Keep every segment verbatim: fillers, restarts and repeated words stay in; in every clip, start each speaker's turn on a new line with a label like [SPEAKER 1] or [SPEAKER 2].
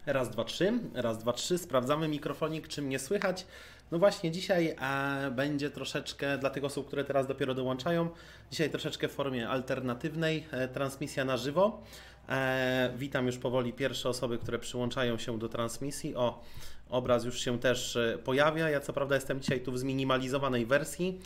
[SPEAKER 1] Raz, dwa, trzy. Raz, dwa, trzy. Sprawdzamy mikrofonik, czy mnie słychać. No właśnie, dzisiaj e, będzie troszeczkę, dla tych osób, które teraz dopiero dołączają, dzisiaj troszeczkę w formie alternatywnej, e, transmisja na żywo. E, witam już powoli pierwsze osoby, które przyłączają się do transmisji. O, obraz już się też pojawia. Ja co prawda jestem dzisiaj tu w zminimalizowanej wersji.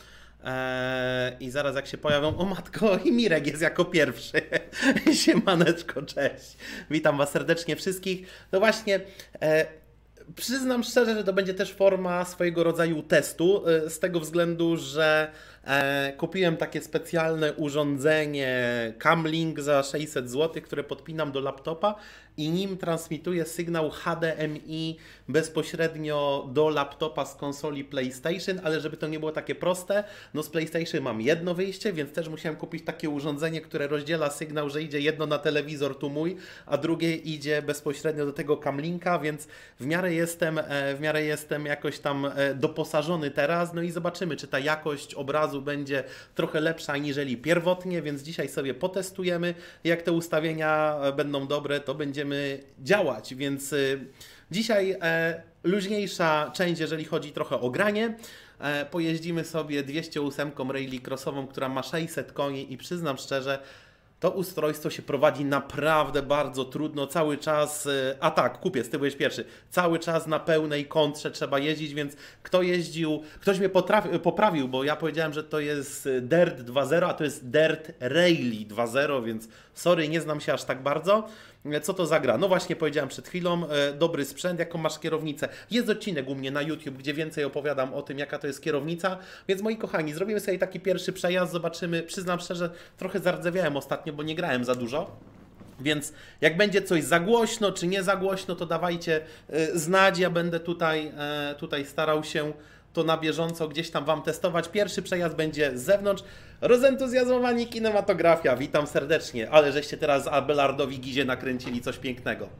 [SPEAKER 1] Eee, I zaraz jak się pojawią, o matko, i Mirek jest jako pierwszy. Siemaneczko, cześć. Witam Was serdecznie wszystkich. No właśnie, e, przyznam szczerze, że to będzie też forma swojego rodzaju testu, e, z tego względu, że e, kupiłem takie specjalne urządzenie Camlink za sześćset złotych, które podpinam do laptopa i nim transmituję sygnał H D M I bezpośrednio do laptopa z konsoli PlayStation, ale żeby to nie było takie proste, no z PlayStation mam jedno wyjście, więc też musiałem kupić takie urządzenie, które rozdziela sygnał, że idzie jedno na telewizor, tu mój, a drugie idzie bezpośrednio do tego Camlinka, więc w miarę jestem, w miarę jestem jakoś tam doposażony teraz, no i zobaczymy, czy ta jakość obrazu będzie trochę lepsza niżeli pierwotnie, więc dzisiaj sobie potestujemy, jak te ustawienia będą dobre, to będziemy działać, więc dzisiaj e, luźniejsza część, jeżeli chodzi trochę o granie. E, pojeździmy sobie dwieście osiem rallycrossową, która ma sześćset koni i przyznam szczerze, to ustrojstwo się prowadzi naprawdę bardzo trudno, cały czas, a tak, kupiec, ty byłeś pierwszy, cały czas na pełnej kontrze trzeba jeździć, więc kto jeździł, ktoś mnie potrafi, poprawił, bo ja powiedziałem, że to jest Dirt dwa zero, a to jest Dirt Rally dwa zero, więc sorry, nie znam się aż tak bardzo. Co to za gra? No właśnie powiedziałem przed chwilą, dobry sprzęt, jaką masz kierownicę. Jest odcinek u mnie na YouTube, gdzie więcej opowiadam o tym, jaka to jest kierownica, więc moi kochani, zrobimy sobie taki pierwszy przejazd, zobaczymy, przyznam szczerze, trochę zardzewiałem ostatnio, bo nie grałem za dużo. Więc jak będzie coś za głośno, czy nie za głośno, to dawajcie znać, ja będę tutaj, tutaj starał się to na bieżąco gdzieś tam Wam testować. Pierwszy przejazd będzie z zewnątrz. Rozentuzjazmowani kinematografia, witam serdecznie, ale żeście teraz Abelardowi Gizie nakręcili coś pięknego.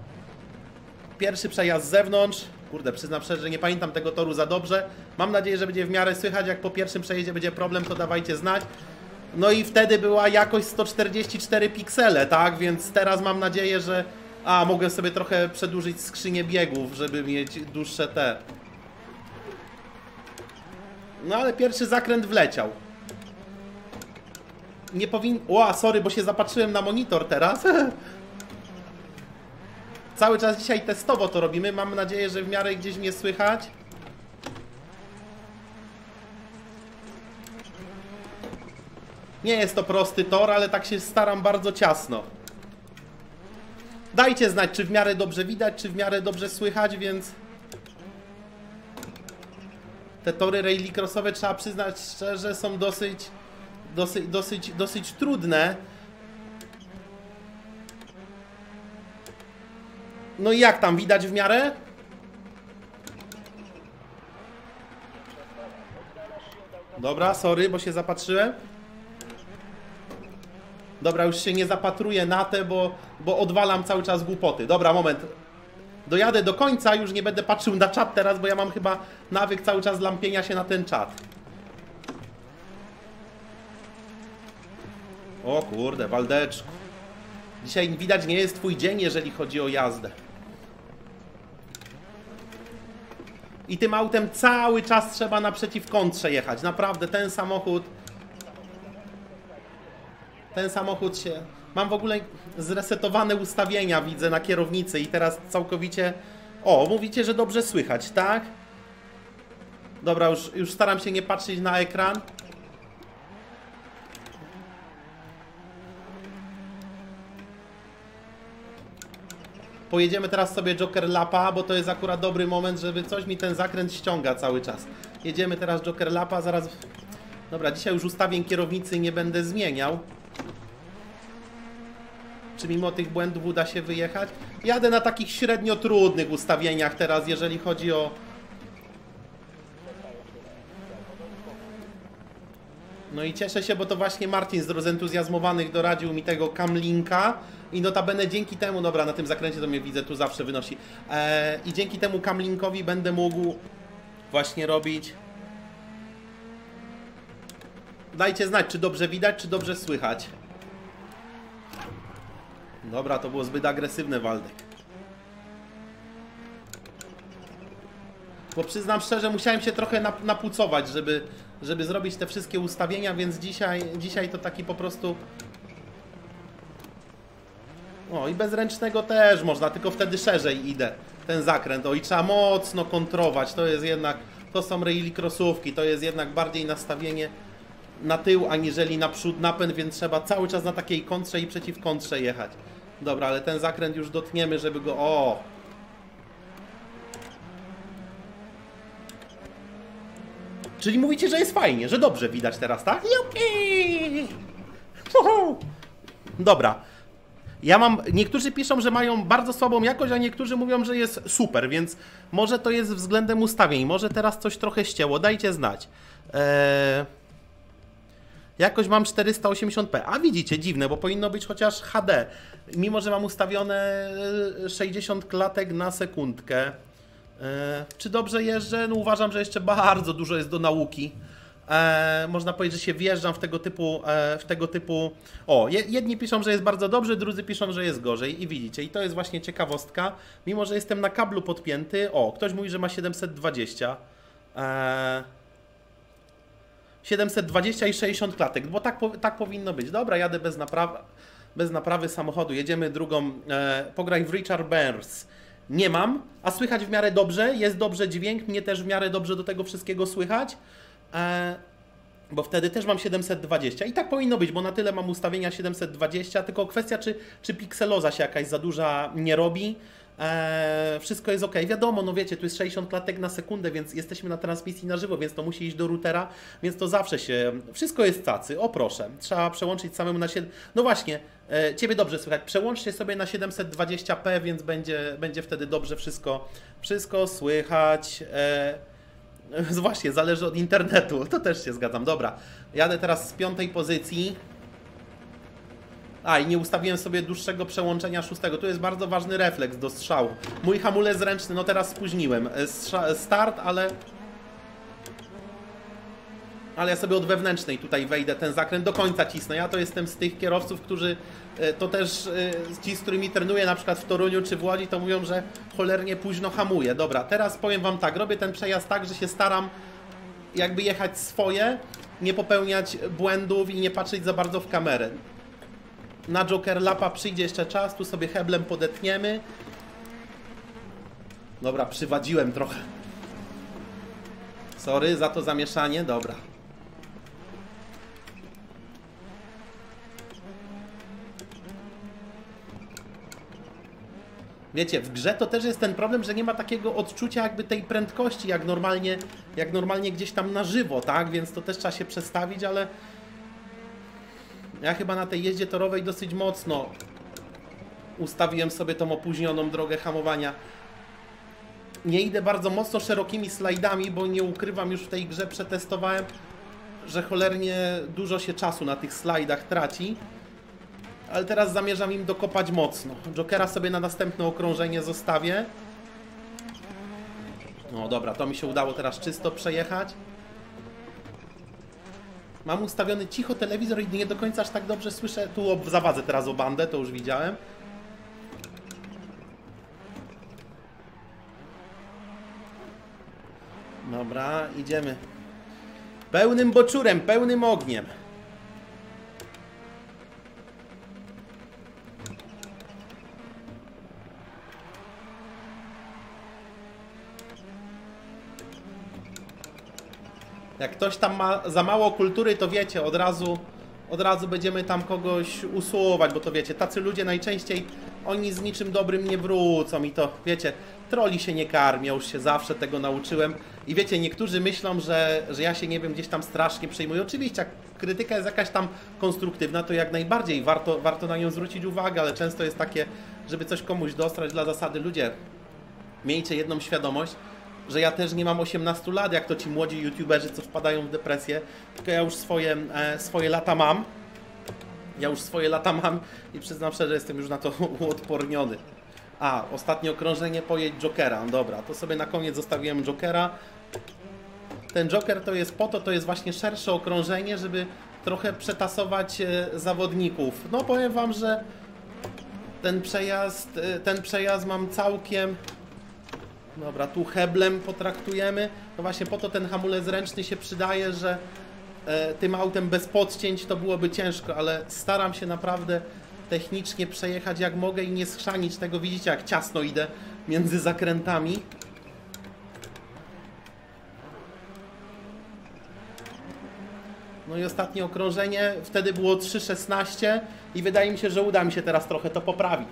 [SPEAKER 1] Pierwszy przejazd z zewnątrz. Kurde, przyznam szczerze, że nie pamiętam tego toru za dobrze. Mam nadzieję, że będzie w miarę słychać. Jak po pierwszym przejeździe będzie problem, to dawajcie znać. No i wtedy była jakość sto czterdzieści cztery piksele, tak? Więc teraz mam nadzieję, że... A, mogę sobie trochę przedłużyć skrzynię biegów, żeby mieć dłuższe te... No ale pierwszy zakręt wleciał. Nie powinien... O, sorry, bo się zapatrzyłem na monitor teraz. Cały czas dzisiaj testowo to robimy. Mam nadzieję, że w miarę gdzieś mnie słychać. Nie jest to prosty tor, ale tak się staram bardzo ciasno. Dajcie znać, czy w miarę dobrze widać, czy w miarę dobrze słychać, więc... Te tory rallycrossowe, trzeba przyznać szczerze, są dosyć, dosyć, dosyć, dosyć trudne. No i jak tam, widać w miarę? Dobra, sorry, bo się zapatrzyłem. Dobra, już się nie zapatruję na te, bo, bo odwalam cały czas głupoty. Dobra, moment. Dojadę do końca, już nie będę patrzył na czat teraz, bo ja mam chyba nawyk cały czas lampienia się na ten czat. O kurde, Waldeczku. Dzisiaj widać nie jest twój dzień, jeżeli chodzi o jazdę. I tym autem cały czas trzeba naprzeciw kontrze jechać. Naprawdę, ten samochód... Ten samochód się... Mam w ogóle zresetowane ustawienia, widzę, na kierownicy i teraz całkowicie... O, mówicie, że dobrze słychać, tak? Dobra, już, już staram się nie patrzeć na ekran. Pojedziemy teraz sobie Joker Lapa, bo to jest akurat dobry moment, żeby coś mi ten zakręt ściąga cały czas. Jedziemy teraz Joker Lapa, zaraz... Dobra, dzisiaj już ustawień kierownicy nie będę zmieniał. Czy mimo tych błędów uda się wyjechać? Jadę na takich średnio trudnych ustawieniach teraz, jeżeli chodzi o... No i cieszę się, bo to właśnie Marcin z Rozentuzjazmowanych doradził mi tego Camlinka i notabene dzięki temu, dobra, na tym zakręcie to mnie widzę, tu zawsze wynosi. Eee, I dzięki temu Camlinkowi będę mógł właśnie robić... Dajcie znać, czy dobrze widać, czy dobrze słychać. Dobra, to było zbyt agresywne, Waldek. Bo przyznam szczerze, musiałem się trochę nap napucować, żeby, żeby zrobić te wszystkie ustawienia, więc dzisiaj, dzisiaj to taki po prostu... O, i bez ręcznego też można, tylko wtedy szerzej idę. Ten zakręt. O, i trzeba mocno kontrować. To jest jednak... To są rally crossówki, to jest jednak bardziej nastawienie na tył, aniżeli naprzód napęd, więc trzeba cały czas na takiej kontrze i przeciw kontrze jechać. Dobra, ale ten zakręt już dotniemy, żeby go... O! Czyli mówicie, że jest fajnie, że dobrze widać teraz, tak? Jupi! Dobra. Ja mam... Niektórzy piszą, że mają bardzo słabą jakość, a niektórzy mówią, że jest super, więc może to jest względem ustawień. Może teraz coś trochę ścięło. Dajcie znać. Eee... Jakoś mam czterysta osiemdziesiąt p. A widzicie, dziwne, bo powinno być chociaż H D. Mimo że mam ustawione sześćdziesiąt klatek na sekundkę. Eee... Czy dobrze jeżdżę? No uważam, że jeszcze bardzo dużo jest do nauki. E, można powiedzieć, że się wjeżdżam w tego typu, e, w tego typu... O, jedni piszą, że jest bardzo dobrze, drudzy piszą, że jest gorzej i widzicie, i to jest właśnie ciekawostka, mimo że jestem na kablu podpięty, o, ktoś mówi, że ma siedemset dwadzieścia, e, siedemset dwadzieścia i sześćdziesiąt klatek, bo tak, tak powinno być. Dobra, jadę bez naprawy, bez naprawy samochodu, jedziemy drugą, e, pograj w Richard Burns. Nie mam, a słychać w miarę dobrze, jest dobrze dźwięk, mnie też w miarę dobrze do tego wszystkiego słychać. E, bo wtedy też mam siedemset dwadzieścia i tak powinno być, bo na tyle mam ustawienia siedemset dwadzieścia, tylko kwestia, czy, czy pikseloza się jakaś za duża nie robi. E, wszystko jest ok. Wiadomo, no wiecie, tu jest sześćdziesiąt klatek na sekundę, więc jesteśmy na transmisji na żywo, więc to musi iść do routera, więc to zawsze się... Wszystko jest cacy. O proszę, trzeba przełączyć samemu na siedem... No właśnie, e, Ciebie dobrze słychać. Przełączcie sobie na siedemset dwadzieścia p, więc będzie, będzie wtedy dobrze wszystko, wszystko słychać. E, Właśnie, zależy od internetu, to też się zgadzam. Dobra, jadę teraz z piątej pozycji. A, i nie ustawiłem sobie dłuższego przełączenia szóstego. Tu jest bardzo ważny refleks do strzału. Mój hamulec ręczny, no teraz spóźniłem. Start, ale... Ale ja sobie od wewnętrznej tutaj wejdę, ten zakręt do końca cisnę. Ja to jestem z tych kierowców, którzy... To też ci, z którymi trenuję, na przykład w Toruniu czy w Łodzi, to mówią, że cholernie późno hamuje. Dobra, teraz powiem Wam tak, robię ten przejazd tak, że się staram jakby jechać swoje, nie popełniać błędów i nie patrzeć za bardzo w kamerę. Na Joker Lapa przyjdzie jeszcze czas, tu sobie heblem podetniemy. Dobra, przywadziłem trochę. Sorry za to zamieszanie, dobra. Wiecie, w grze to też jest ten problem, że nie ma takiego odczucia jakby tej prędkości, jak normalnie, jak normalnie gdzieś tam na żywo, tak? Więc to też trzeba się przestawić, ale ja chyba na tej jeździe torowej dosyć mocno ustawiłem sobie tą opóźnioną drogę hamowania. Nie idę bardzo mocno szerokimi slajdami, bo nie ukrywam, już w tej grze przetestowałem, że cholernie dużo się czasu na tych slajdach traci. Ale teraz zamierzam im dokopać mocno. Jokera sobie na następne okrążenie zostawię. No dobra, to mi się udało teraz czysto przejechać. Mam ustawiony cicho telewizor i nie do końca aż tak dobrze słyszę. Tu zawadzę teraz o bandę, to już widziałem. Dobra, idziemy. Pełnym boczurem, pełnym ogniem. Jak ktoś tam ma za mało kultury, to wiecie, od razu, od razu będziemy tam kogoś usuwać, bo to wiecie, tacy ludzie najczęściej, oni z niczym dobrym nie wrócą i to, wiecie, troli się nie karmi, ja już się zawsze tego nauczyłem. I wiecie, niektórzy myślą, że, że ja się, nie wiem, gdzieś tam strasznie przejmuję. Oczywiście, jak krytyka jest jakaś tam konstruktywna, to jak najbardziej warto, warto na nią zwrócić uwagę, ale często jest takie, żeby coś komuś dostrać dla zasady. Ludzie, miejcie jedną świadomość, że ja też nie mam osiemnastu lat, jak to ci młodzi youtuberzy, co wpadają w depresję, tylko ja już swoje, e, swoje lata mam. Ja już swoje lata mam i przyznam szczerze, jestem już na to uodporniony. A, ostatnie okrążenie, pojedź Jokera. Dobra, to sobie na koniec zostawiłem Jokera. Ten Joker to jest po to, to jest właśnie szersze okrążenie, żeby trochę przetasować e, zawodników. No powiem Wam, że ten przejazd, e, ten przejazd mam całkiem... Dobra, tu heblem potraktujemy. No właśnie po to ten hamulec ręczny się przydaje, że e, tym autem bez podcięć to byłoby ciężko, ale staram się naprawdę technicznie przejechać jak mogę i nie schrzanić tego. Widzicie, jak ciasno idę między zakrętami. No i ostatnie okrążenie, wtedy było trzy szesnaście i wydaje mi się, że uda mi się teraz trochę to poprawić.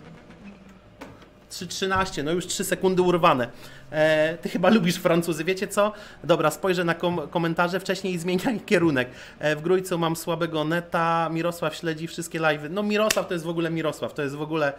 [SPEAKER 1] trzy trzynaście, no już trzy sekundy urwane. E, ty chyba lubisz Francuzy, wiecie co? Dobra, spojrzę na kom komentarze, wcześniej zmieniaj kierunek. E, w Grójcu mam słabego neta, Mirosław śledzi wszystkie live'y. No Mirosław to jest w ogóle Mirosław, to jest w ogóle,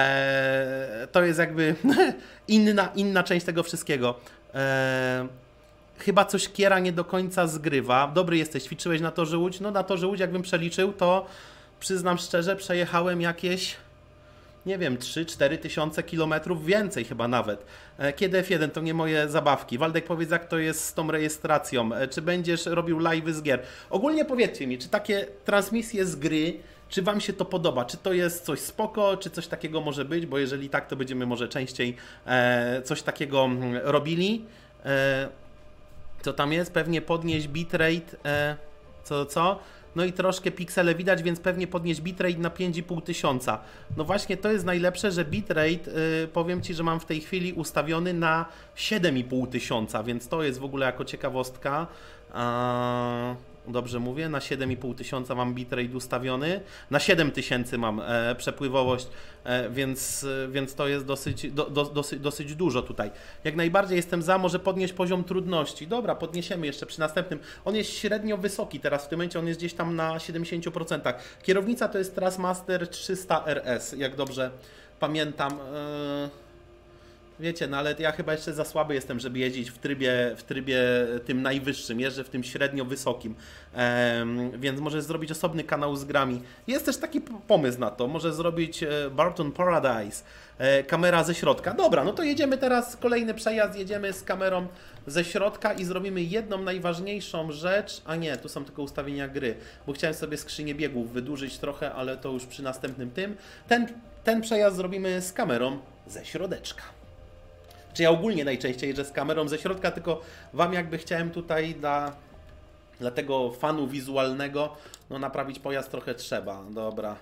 [SPEAKER 1] e, to jest jakby inna, inna część tego wszystkiego. E, Chyba coś Kiera nie do końca zgrywa. Dobry jesteś, ćwiczyłeś na Torze Łódź? No na Torze Łódź jakbym przeliczył, to przyznam szczerze, przejechałem jakieś, nie wiem, trzy cztery tysiące kilometrów, więcej chyba nawet. Kiedy F jeden to nie moje zabawki. Waldek, powiedz, jak to jest z tą rejestracją. Czy będziesz robił live'y z gier? Ogólnie powiedzcie mi, czy takie transmisje z gry, czy wam się to podoba? Czy to jest coś spoko, czy coś takiego może być? Bo jeżeli tak, to będziemy może częściej e, coś takiego robili. E, Co tam jest? Pewnie podnieść bitrate, e, co, co? No i troszkę piksele widać, więc pewnie podnieść bitrate na pięć i pół tysiąca. No właśnie to jest najlepsze, że bitrate, y, powiem Ci, że mam w tej chwili ustawiony na siedem i pół tysiąca, więc to jest w ogóle jako ciekawostka. A... Dobrze mówię, na siedem i pół tysiąca mam bitrate ustawiony, na siedem tysięcy mam e, przepływowość, e, więc, więc to jest dosyć, do, do, dosyć, dosyć dużo tutaj. Jak najbardziej jestem za, może podnieść poziom trudności. Dobra, podniesiemy jeszcze przy następnym. On jest średnio wysoki teraz, w tym momencie on jest gdzieś tam na siedemdziesięciu procentach. Kierownica to jest Trustmaster trzysta R S, jak dobrze pamiętam. E, Wiecie, no ale ja chyba jeszcze za słaby jestem, żeby jeździć w trybie, w trybie tym najwyższym, jeżdżę w tym średnio wysokim, ehm, więc może zrobić osobny kanał z grami. Jest też taki pomysł na to, może zrobić Barton Paradise, e, kamera ze środka. Dobra, no to jedziemy teraz, kolejny przejazd, jedziemy z kamerą ze środka i zrobimy jedną najważniejszą rzecz, a nie, tu są tylko ustawienia gry, bo chciałem sobie skrzynię biegów wydłużyć trochę, ale to już przy następnym tym. Ten, ten przejazd zrobimy z kamerą ze środeczka. Czy ja ogólnie najczęściej jeżdżę z kamerą ze środka, tylko wam jakby chciałem tutaj dla, dla tego fanu wizualnego, no naprawić pojazd trochę trzeba. Dobra.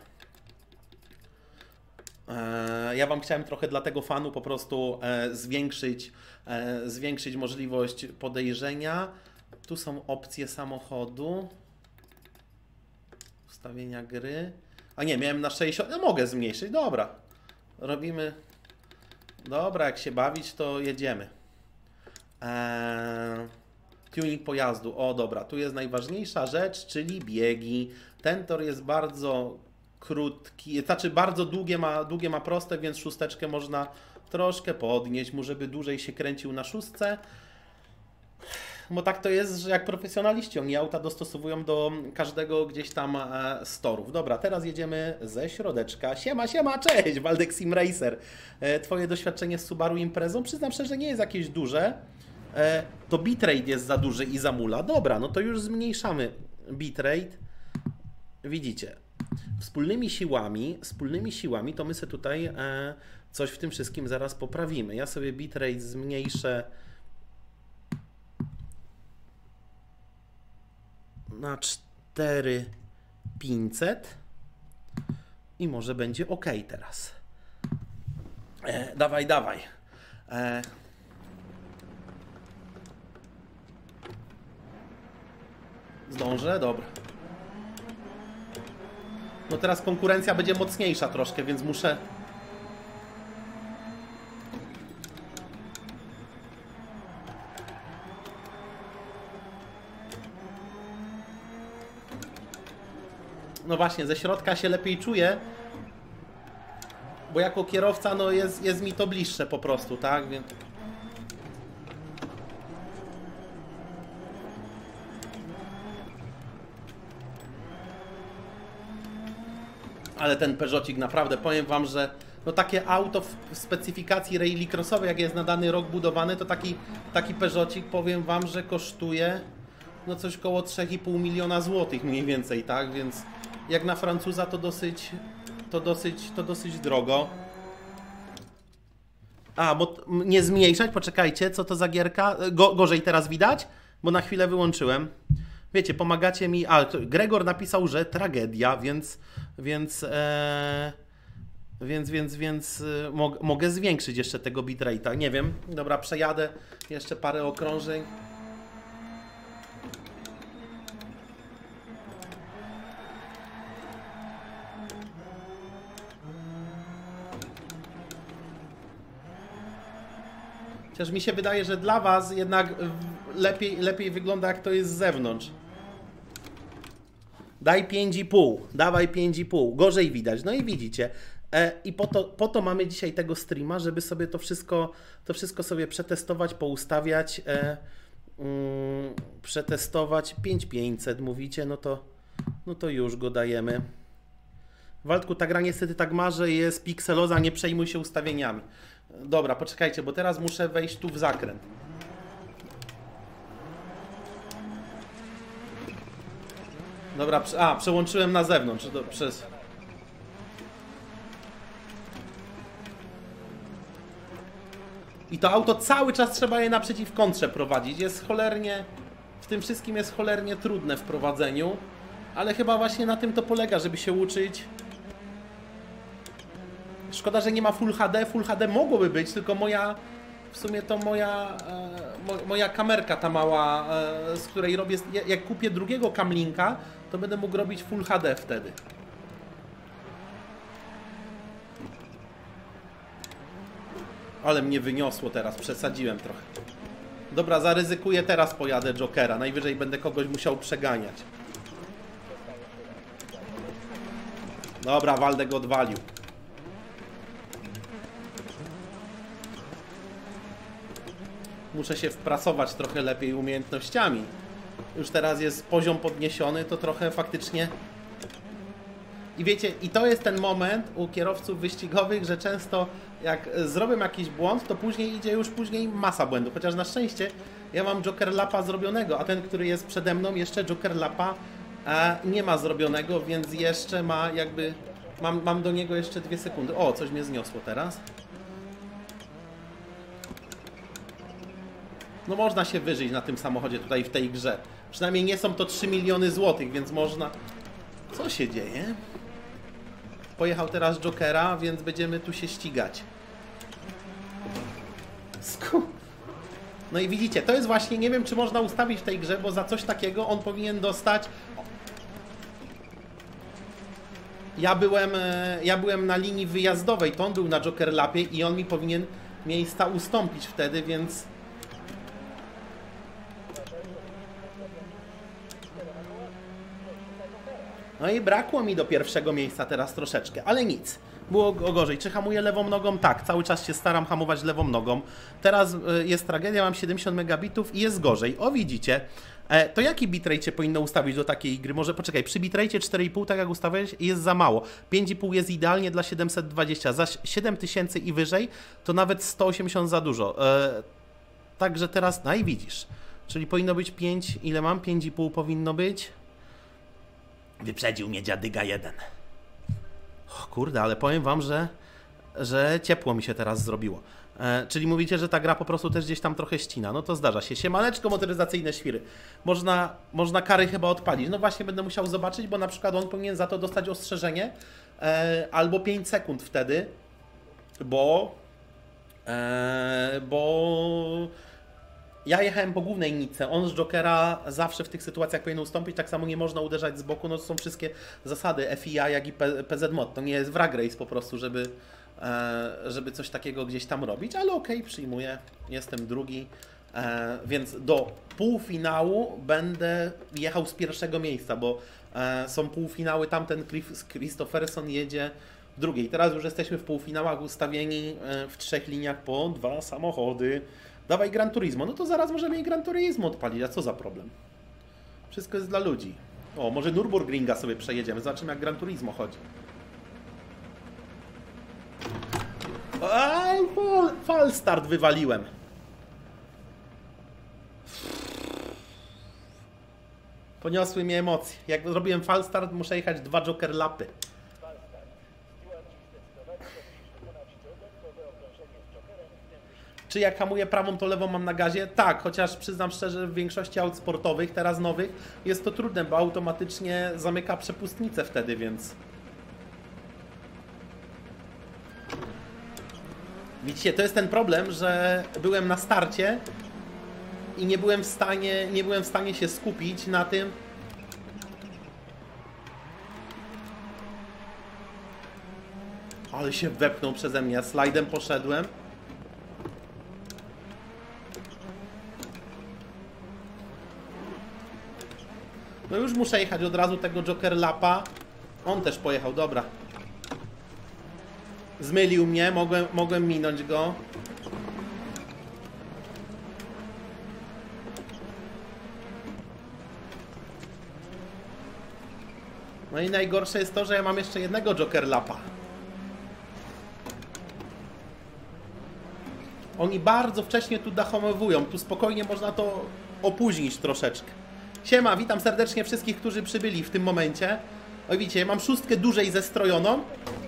[SPEAKER 1] Eee, ja wam chciałem trochę dla tego fanu po prostu e, zwiększyć, e, zwiększyć możliwość podejrzenia. Tu są opcje samochodu. Ustawienia gry. A nie, miałem na sześćdziesiąt. No mogę zmniejszyć, dobra. Robimy... Dobra, jak się bawić, to jedziemy. Eee, tuning pojazdu. O, dobra, tu jest najważniejsza rzecz, czyli biegi. Ten tor jest bardzo krótki, znaczy bardzo długie ma, długie ma proste, więc szósteczkę można troszkę podnieść mu, żeby dłużej się kręcił na szóstce. Bo tak to jest, że jak profesjonaliści, oni auta dostosowują do każdego gdzieś tam e, z torów. Dobra, teraz jedziemy ze środeczka. Siema, siema, cześć, Waldek Sim Racer. E, twoje doświadczenie z Subaru Imprezą, przyznam szczerze, nie jest jakieś duże. E, to bitrate jest za duży i zamula. Dobra, no to już zmniejszamy bitrate. Widzicie, wspólnymi siłami, wspólnymi siłami to my sobie tutaj e, coś w tym wszystkim zaraz poprawimy. Ja sobie bitrate zmniejszę na cztery tysiące pięćset i może będzie ok teraz. E, dawaj, dawaj. E, zdążę? Dobra. No teraz konkurencja będzie mocniejsza troszkę, więc muszę... No właśnie, ze środka się lepiej czuję, bo jako kierowca no jest, jest mi to bliższe po prostu, tak? Więc... Ale ten Peugeotik naprawdę, powiem wam, że no takie auto w specyfikacji rallycrossowej, jak jest na dany rok budowany, to taki, taki Peugeotik, powiem wam, że kosztuje no coś koło trzy i pół miliona złotych mniej więcej, tak? Więc jak na Francuza to dosyć, to dosyć, to dosyć drogo. A, bo nie zmniejszać, poczekajcie, co to za gierka? Go, gorzej teraz widać? Bo na chwilę wyłączyłem. Wiecie, pomagacie mi. A, Gregor napisał, że tragedia, więc. Więc. E, więc, więc, więc. E, mog, mogę zwiększyć jeszcze tego bitrate'a. Nie wiem. Dobra, przejadę jeszcze parę okrążeń. Chociaż mi się wydaje, że dla was jednak lepiej, lepiej wygląda, jak to jest z zewnątrz. Daj pięć i pół, dawaj pięć i pół, gorzej widać, no i widzicie. E, I po to, po to mamy dzisiaj tego streama, żeby sobie to wszystko, to wszystko sobie przetestować, poustawiać, e, mm, przetestować. pięć tysięcy pięćset mówicie, no to, no to już go dajemy. Waldku, ta gra niestety tak ma, że jest pikseloza, nie przejmuj się ustawieniami. Dobra, poczekajcie, bo teraz muszę wejść tu w zakręt. Dobra, a, przełączyłem na zewnątrz. Do, przez... I to auto cały czas trzeba je naprzeciw kontrze prowadzić. Jest cholernie... W tym wszystkim jest cholernie trudne w prowadzeniu. Ale chyba właśnie na tym to polega, żeby się uczyć. Szkoda, że nie ma Full H D. Full H D mogłoby być, tylko moja... W sumie to moja... E, mo, moja kamerka ta mała, e, z której robię... Jak kupię drugiego Camlinka, to będę mógł robić Full H D wtedy. Ale mnie wyniosło teraz, przesadziłem trochę. Dobra, zaryzykuję, teraz pojadę Jokera. Najwyżej będę kogoś musiał przeganiać. Dobra, Waldek odwalił. Muszę się wpracować trochę lepiej umiejętnościami. Już teraz jest poziom podniesiony, to trochę faktycznie... I wiecie, i to jest ten moment u kierowców wyścigowych, że często jak zrobię jakiś błąd, to później idzie już później masa błędów. Chociaż na szczęście ja mam Joker Lapa zrobionego, a ten, który jest przede mną, jeszcze Joker Lapa e, nie ma zrobionego, więc jeszcze ma jakby... Mam, mam do niego jeszcze dwie sekundy. O, coś mnie zniosło teraz. No można się wyżyć na tym samochodzie tutaj w tej grze. Przynajmniej nie są to trzy miliony złotych, więc można... Co się dzieje? Pojechał teraz Jokera, więc będziemy tu się ścigać. Sku... No i widzicie, to jest właśnie... Nie wiem, czy można ustawić w tej grze, bo za coś takiego on powinien dostać... Ja byłem, ja byłem na linii wyjazdowej, to on był na Joker Lapie i on mi powinien miejsca ustąpić wtedy, więc... No i brakło mi do pierwszego miejsca teraz troszeczkę, ale nic. Było gorzej. Czy hamuję lewą nogą? Tak, cały czas się staram hamować lewą nogą. Teraz jest tragedia, mam siedemdziesiąt megabitów i jest gorzej. O, widzicie. E, to jaki bitrate powinno ustawić do takiej gry? Może poczekaj, przy bitrate cztery i pół, tak jak ustawiałeś, jest za mało. pięć i pół jest idealnie dla siedemset dwadzieścia. Za siedem tysięcy i wyżej to nawet sto osiemdziesiąt za dużo. E, także teraz, no i widzisz. Czyli powinno być pięć, ile mam? pięć i pół powinno być. Wyprzedził mnie dziadyga jeden. O, kurde, ale powiem wam, że, że ciepło mi się teraz zrobiło. E, czyli mówicie, że ta gra po prostu też gdzieś tam trochę ścina. No to zdarza się. Siemaneczko, motoryzacyjne świry. Można, można kary chyba odpalić. No właśnie, będę musiał zobaczyć, bo na przykład on powinien za to dostać ostrzeżenie e, albo pięć sekund wtedy, bo... E, bo... Ja jechałem po głównej nitce, on z Jokera zawsze w tych sytuacjach powinien ustąpić, tak samo nie można uderzać z boku, no to są wszystkie zasady F I A, jak i P Z Mod, to nie jest wrag race po prostu, żeby, żeby coś takiego gdzieś tam robić, ale okej, okay, przyjmuję, jestem drugi, więc do półfinału będę jechał z pierwszego miejsca, bo są półfinały, tamten Christopherson jedzie w drugiej, teraz już jesteśmy w półfinałach ustawieni w trzech liniach po dwa samochody. Dawaj Gran Turismo, no to zaraz możemy i Gran Turismo odpalić, a co za problem? Wszystko jest dla ludzi. O, może Nürburgringa sobie przejedziemy, zobaczymy jak Gran Turismo chodzi. Aj, fal, fal start wywaliłem. Poniosły mnie emocje. Jak zrobiłem fal start, muszę jechać dwa Joker Lapy. Czy jak hamuję prawą, to lewą mam na gazie? Tak, chociaż przyznam szczerze, w większości aut sportowych, teraz nowych, jest to trudne, bo automatycznie zamyka przepustnicę wtedy, więc... Widzicie, to jest ten problem, że byłem na starcie i nie byłem w stanie, nie byłem w stanie się skupić na tym... Ale się wepnął przeze mnie, ja slajdem poszedłem. No już muszę jechać od razu tego Joker Lapa. On też pojechał, dobra. Zmylił mnie, mogłem, mogłem minąć go. No i najgorsze jest to, że ja mam jeszcze jednego Joker Lapa. Oni bardzo wcześnie tu dachomowują. Tu spokojnie można to opóźnić troszeczkę. Siema, witam serdecznie wszystkich, którzy przybyli w tym momencie. Oj, widzicie, mam szóstkę dłużej zestrojoną.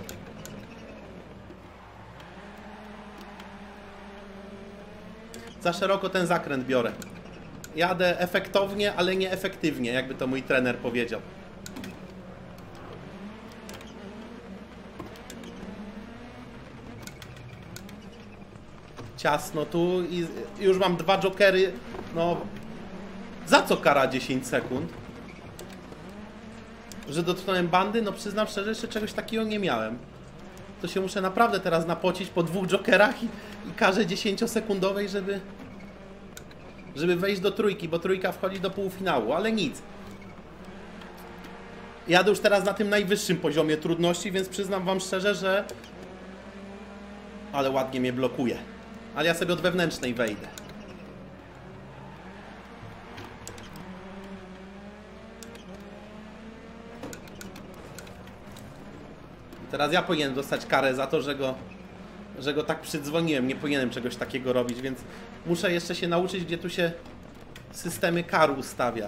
[SPEAKER 1] Za szeroko ten zakręt biorę. Jadę efektownie, ale nie efektywnie, jakby to mój trener powiedział. Ciasno tu i już mam dwa jokery. No, za co kara dziesięć sekund? Że dotknąłem bandy? No przyznam szczerze, jeszcze czegoś takiego nie miałem. To się muszę naprawdę teraz napocić po dwóch jokerach i, i karze dziesięciosekundowej, żeby żeby wejść do trójki, bo trójka wchodzi do półfinału, ale nic. Jadę już teraz na tym najwyższym poziomie trudności, więc przyznam wam szczerze, że... Ale ładnie mnie blokuje. Ale ja sobie od wewnętrznej wejdę. Teraz ja powinienem dostać karę za to, że go, że go tak przydzwoniłem. Nie powinienem czegoś takiego robić, więc muszę jeszcze się nauczyć, gdzie tu się systemy kar ustawia.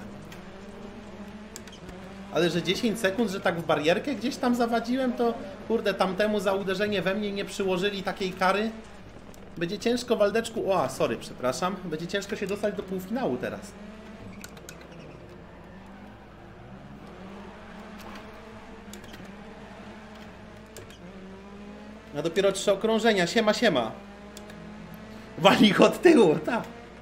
[SPEAKER 1] Ale że dziesięć sekund, że tak w barierkę gdzieś tam zawadziłem, to kurde, tamtemu za uderzenie we mnie nie przyłożyli takiej kary. Będzie ciężko, Waldeczku... O, sorry, przepraszam. Będzie ciężko się dostać do półfinału teraz. A dopiero trzy okrążenia. Siema, siema. Wali ich od tyłu, tak.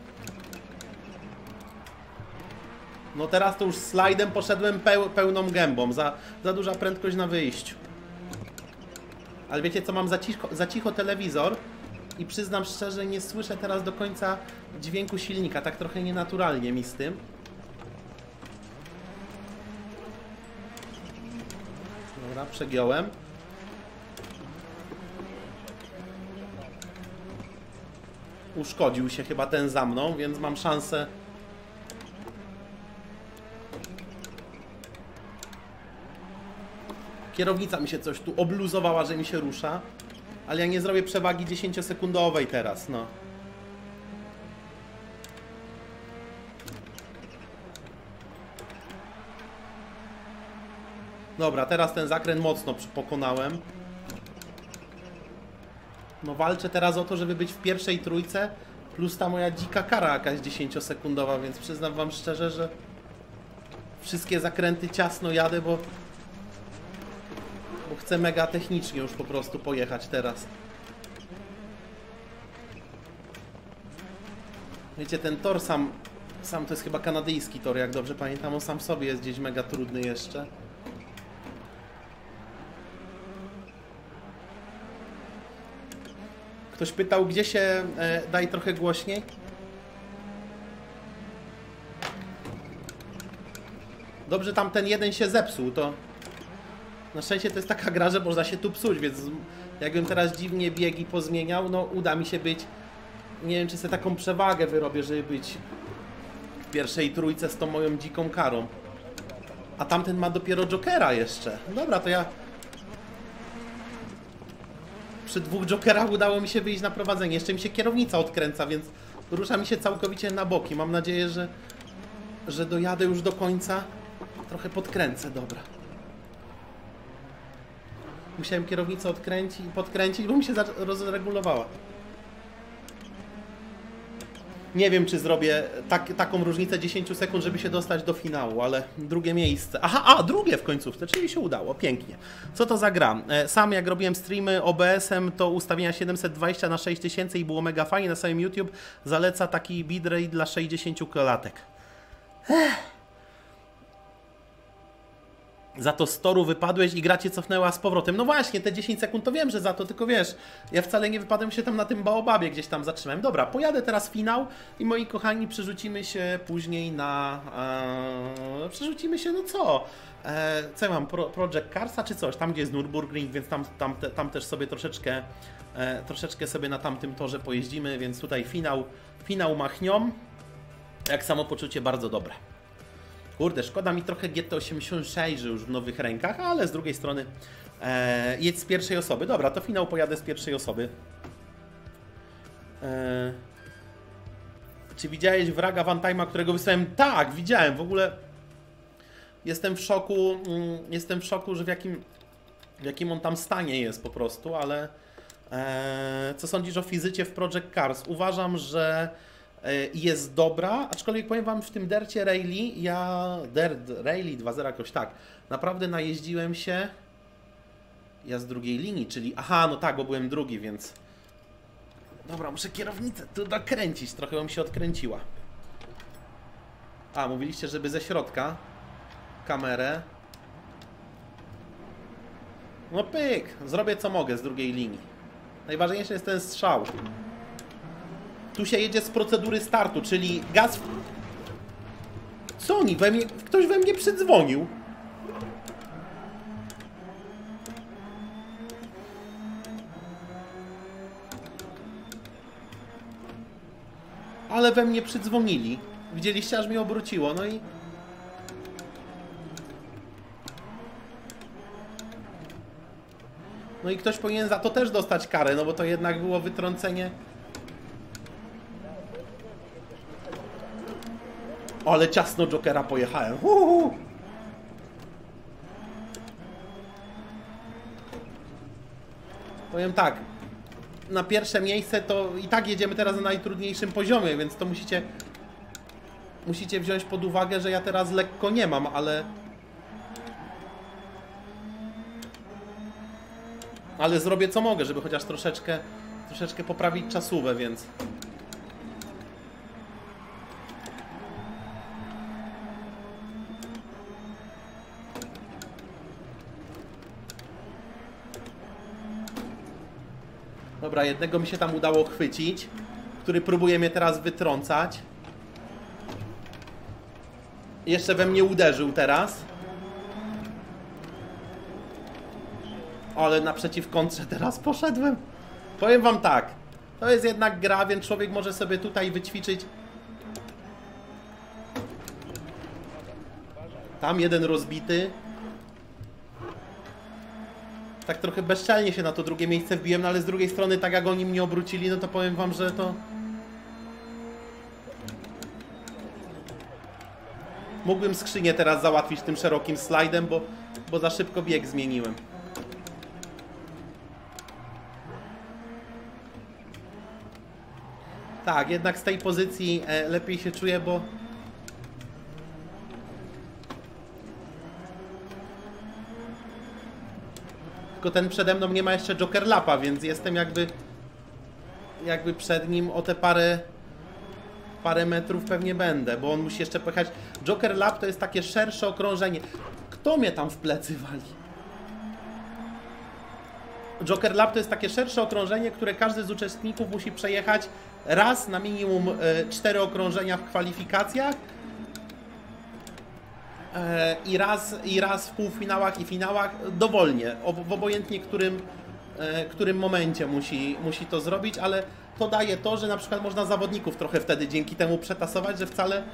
[SPEAKER 1] No teraz to już slajdem poszedłem peł, pełną gębą. Za, za duża prędkość na wyjściu. Ale wiecie co, mam za cicho, za cicho telewizor i przyznam szczerze, nie słyszę teraz do końca dźwięku silnika. Tak trochę nienaturalnie mi z tym. Dobra, przegiąłem. Uszkodził się chyba ten za mną, więc mam szansę. Kierownica mi się coś tu obluzowała, że mi się rusza. Ale ja nie zrobię przewagi dziesięciosekundowej teraz, no. Dobra, teraz ten zakręt mocno pokonałem. No walczę teraz o to, żeby być w pierwszej trójce, plus ta moja dzika kara jakaś dziesięciosekundowa, więc przyznam wam szczerze, że wszystkie zakręty ciasno jadę, bo, bo chcę mega technicznie już po prostu pojechać teraz. Wiecie, ten tor sam, sam to jest chyba kanadyjski tor, jak dobrze pamiętam, on sam w sobie jest gdzieś mega trudny jeszcze. Ktoś pytał, gdzie się... E, daj trochę głośniej. Dobrze, tam ten jeden się zepsuł, to... Na szczęście to jest taka gra, że można się tu psuć, więc... Jakbym teraz dziwnie biegi pozmieniał, no uda mi się być... Nie wiem, czy sobie taką przewagę wyrobię, żeby być... w pierwszej trójce z tą moją dziką karą. A tamten ma dopiero Jokera jeszcze. Dobra, to ja... Przy dwóch jokerach udało mi się wyjść na prowadzenie. Jeszcze mi się kierownica odkręca, więc rusza mi się całkowicie na boki. Mam nadzieję, że, że dojadę już do końca. Trochę podkręcę, dobra. Musiałem kierownicę odkręcić i podkręcić, bo mi się rozregulowała. Nie wiem, czy zrobię tak, taką różnicę dziesięć sekund, żeby się dostać do finału, ale drugie miejsce. Aha, a drugie w końcówce, czyli się udało, pięknie. Co to za gra? Sam jak robiłem streamy O B S-em, to ustawienia siedemset dwadzieścia na sześć tysięcy i było mega fajnie. Na samym YouTube zaleca taki bitrate dla sześćdziesięciu klatek. Ech. Za to z toru wypadłeś i gra cię cofnęła z powrotem. No właśnie, te dziesięć sekund to wiem, że za to, tylko wiesz, ja wcale nie wypadłem się tam na tym baobabie, gdzieś tam zatrzymałem. Dobra, pojadę teraz finał i moi kochani, przerzucimy się później na... E, przerzucimy się, no co? E, co ja mam, Pro, Project Carsa czy coś? Tam, gdzie jest Nürburgring, więc tam, tam, te, tam też sobie troszeczkę, e, troszeczkę sobie na tamtym torze pojeździmy, więc tutaj finał, finał machnią. Jak samopoczucie bardzo dobre. Kurde, szkoda mi trochę G T osiemdziesiąt sześć, że już w nowych rękach, ale z drugiej strony e, jedź z pierwszej osoby. Dobra, to finał pojadę z pierwszej osoby. E, czy widziałeś wraga Vantime'a, którego wysłałem? Tak, widziałem. W ogóle jestem w szoku, mm, jestem w szoku, że w jakim, w jakim on tam stanie jest po prostu, ale e, co sądzisz o fizycie w Project Cars? Uważam, że jest dobra, aczkolwiek powiem wam, w tym dercie Rally, ja, Dirt Rally dwa zero jakoś tak, naprawdę najeździłem się, ja z drugiej linii, czyli, aha, no tak, bo byłem drugi, więc, dobra, muszę kierownicę tu dokręcić, trochę bym się odkręciła. A, mówiliście, żeby ze środka kamerę, no pyk, zrobię co mogę z drugiej linii, najważniejszy jest ten strzał. Tu się jedzie z procedury startu, czyli gaz... Co oni we mnie... Ktoś we mnie przydzwonił. Ale we mnie przydzwonili. Widzieliście, aż mi obróciło, no i... No i ktoś powinien za to też dostać karę, no bo to jednak było wytrącenie... Ale ciasno Jokera pojechałem. Uhu. Powiem tak, na pierwsze miejsce to i tak jedziemy teraz na najtrudniejszym poziomie, więc to musicie musicie wziąć pod uwagę, że ja teraz lekko nie mam, ale ale zrobię co mogę, żeby chociaż troszeczkę troszeczkę poprawić czasówę, więc dobra, jednego mi się tam udało chwycić, który próbuje mnie teraz wytrącać. Jeszcze we mnie uderzył teraz. Ale naprzeciw kontrze teraz poszedłem. Powiem wam tak, to jest jednak gra, więc człowiek może sobie tutaj wyćwiczyć. Tam jeden rozbity. Tak trochę bezczelnie się na to drugie miejsce wbiłem, no ale z drugiej strony, tak jak oni mnie obrócili, no to powiem wam, że to... Mógłbym skrzynię teraz załatwić tym szerokim slajdem, bo, bo za szybko bieg zmieniłem. Tak, jednak z tej pozycji e, lepiej się czuję, bo... Tylko ten przede mną nie ma jeszcze Joker Lapa, więc jestem jakby... Jakby przed nim o te parę... Parę metrów pewnie będę, bo on musi jeszcze pojechać. Joker Lap to jest takie szersze okrążenie. Kto mnie tam w plecy wali? Joker Lap to jest takie szersze okrążenie, które każdy z uczestników musi przejechać raz na minimum e, cztery okrążenia w kwalifikacjach e, i, raz, i raz w półfinałach i finałach dowolnie, ob, w obojętnie którym, e, którym momencie musi, musi to zrobić, ale to daje to, że na przykład można zawodników trochę wtedy dzięki temu przetasować, że wcale...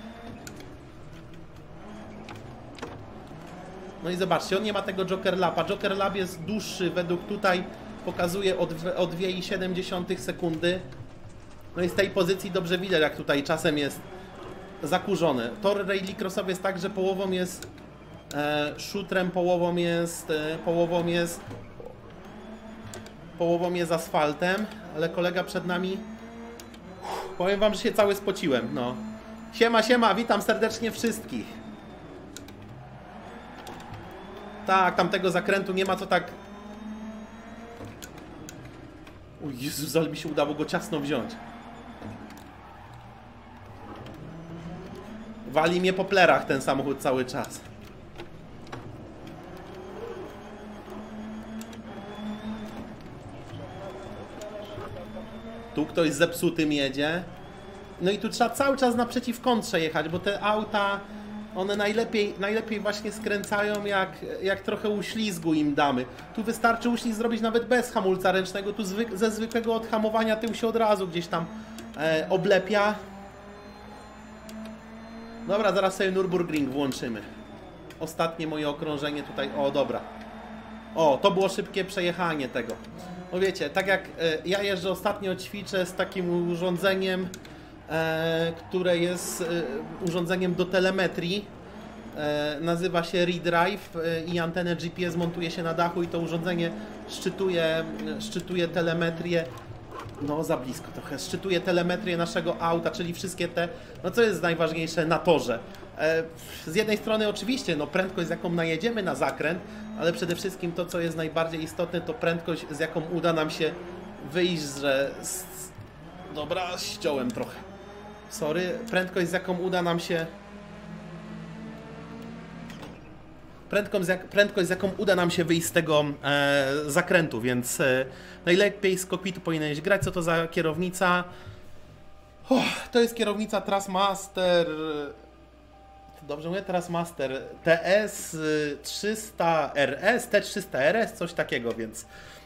[SPEAKER 1] No i zobaczcie, on nie ma tego Joker Lapa. Joker Lap jest dłuższy, według tutaj pokazuje o dwie i siedem sekundy. No i z tej pozycji dobrze widać, jak tutaj czasem jest zakurzony. Tor rallycrossowy jest tak, że połową jest e, szutrem, połową jest, e, połową jest połową jest asfaltem, ale kolega przed nami Powiem wam, że się cały spociłem, no. Siema, siema, witam serdecznie wszystkich. Tak, tamtego zakrętu nie ma co tak... O Jezus, ale mi się udało go ciasno wziąć. Wali mnie po plerach ten samochód cały czas. Tu ktoś zepsutym jedzie. No i tu trzeba cały czas naprzeciw kontrze jechać, bo te auta, one najlepiej, najlepiej właśnie skręcają, jak, jak trochę uślizgu im damy. Tu wystarczy uślizg zrobić nawet bez hamulca ręcznego, tu zwyk ze zwykłego odhamowania tył się od razu gdzieś tam e, oblepia. Dobra, zaraz sobie Nürburgring włączymy. Ostatnie moje okrążenie tutaj, o dobra. O, to było szybkie przejechanie tego. No wiecie, tak jak e, ja jeżdżę ostatnio, ćwiczę z takim urządzeniem, e, które jest e, urządzeniem do telemetrii. E, nazywa się ReDrive e, i antenę G P S montuje się na dachu i to urządzenie szczytuje, szczytuje telemetrię. No za blisko trochę. Szczytuje telemetrię naszego auta, czyli wszystkie te, no co jest najważniejsze na torze. E, z jednej strony oczywiście, no prędkość z jaką najedziemy na zakręt, ale przede wszystkim to, co jest najbardziej istotne, to prędkość, z jaką uda nam się wyjść, że... Z... Dobra, ściąłem trochę. Sorry. Prędkość, z jaką uda nam się... Prędkość, z jak... Prędkość, z jaką uda nam się wyjść z tego e, zakrętu, więc e, najlepiej z kokpitu powinieneś grać. Co to za kierownica? Oh, to jest kierownica Trustmaster... Dobrze mówię, teraz Master T S trzysta R S, T trzysta R S, coś takiego, więc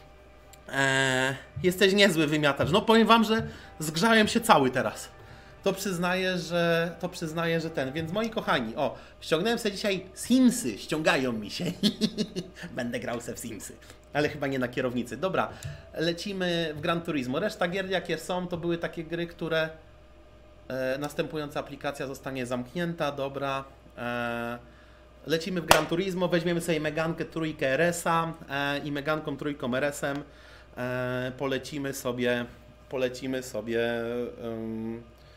[SPEAKER 1] e, jesteś niezły wymiatacz. No powiem wam, że zgrzałem się cały teraz. To przyznaję, że to przyznaję, że ten. Więc moi kochani, o, ściągnąłem sobie dzisiaj Simsy, ściągają mi się. Będę grał se w Simsy, ale chyba nie na kierownicy. Dobra, lecimy w Gran Turismo. Reszta gier jakie są, to były takie gry, które... E, następująca aplikacja zostanie zamknięta, dobra. E, lecimy w Gran Turismo, weźmiemy sobie Megankę trójkę R S-a e, i Meganką trójką R S-em e, polecimy sobie, polecimy sobie, um,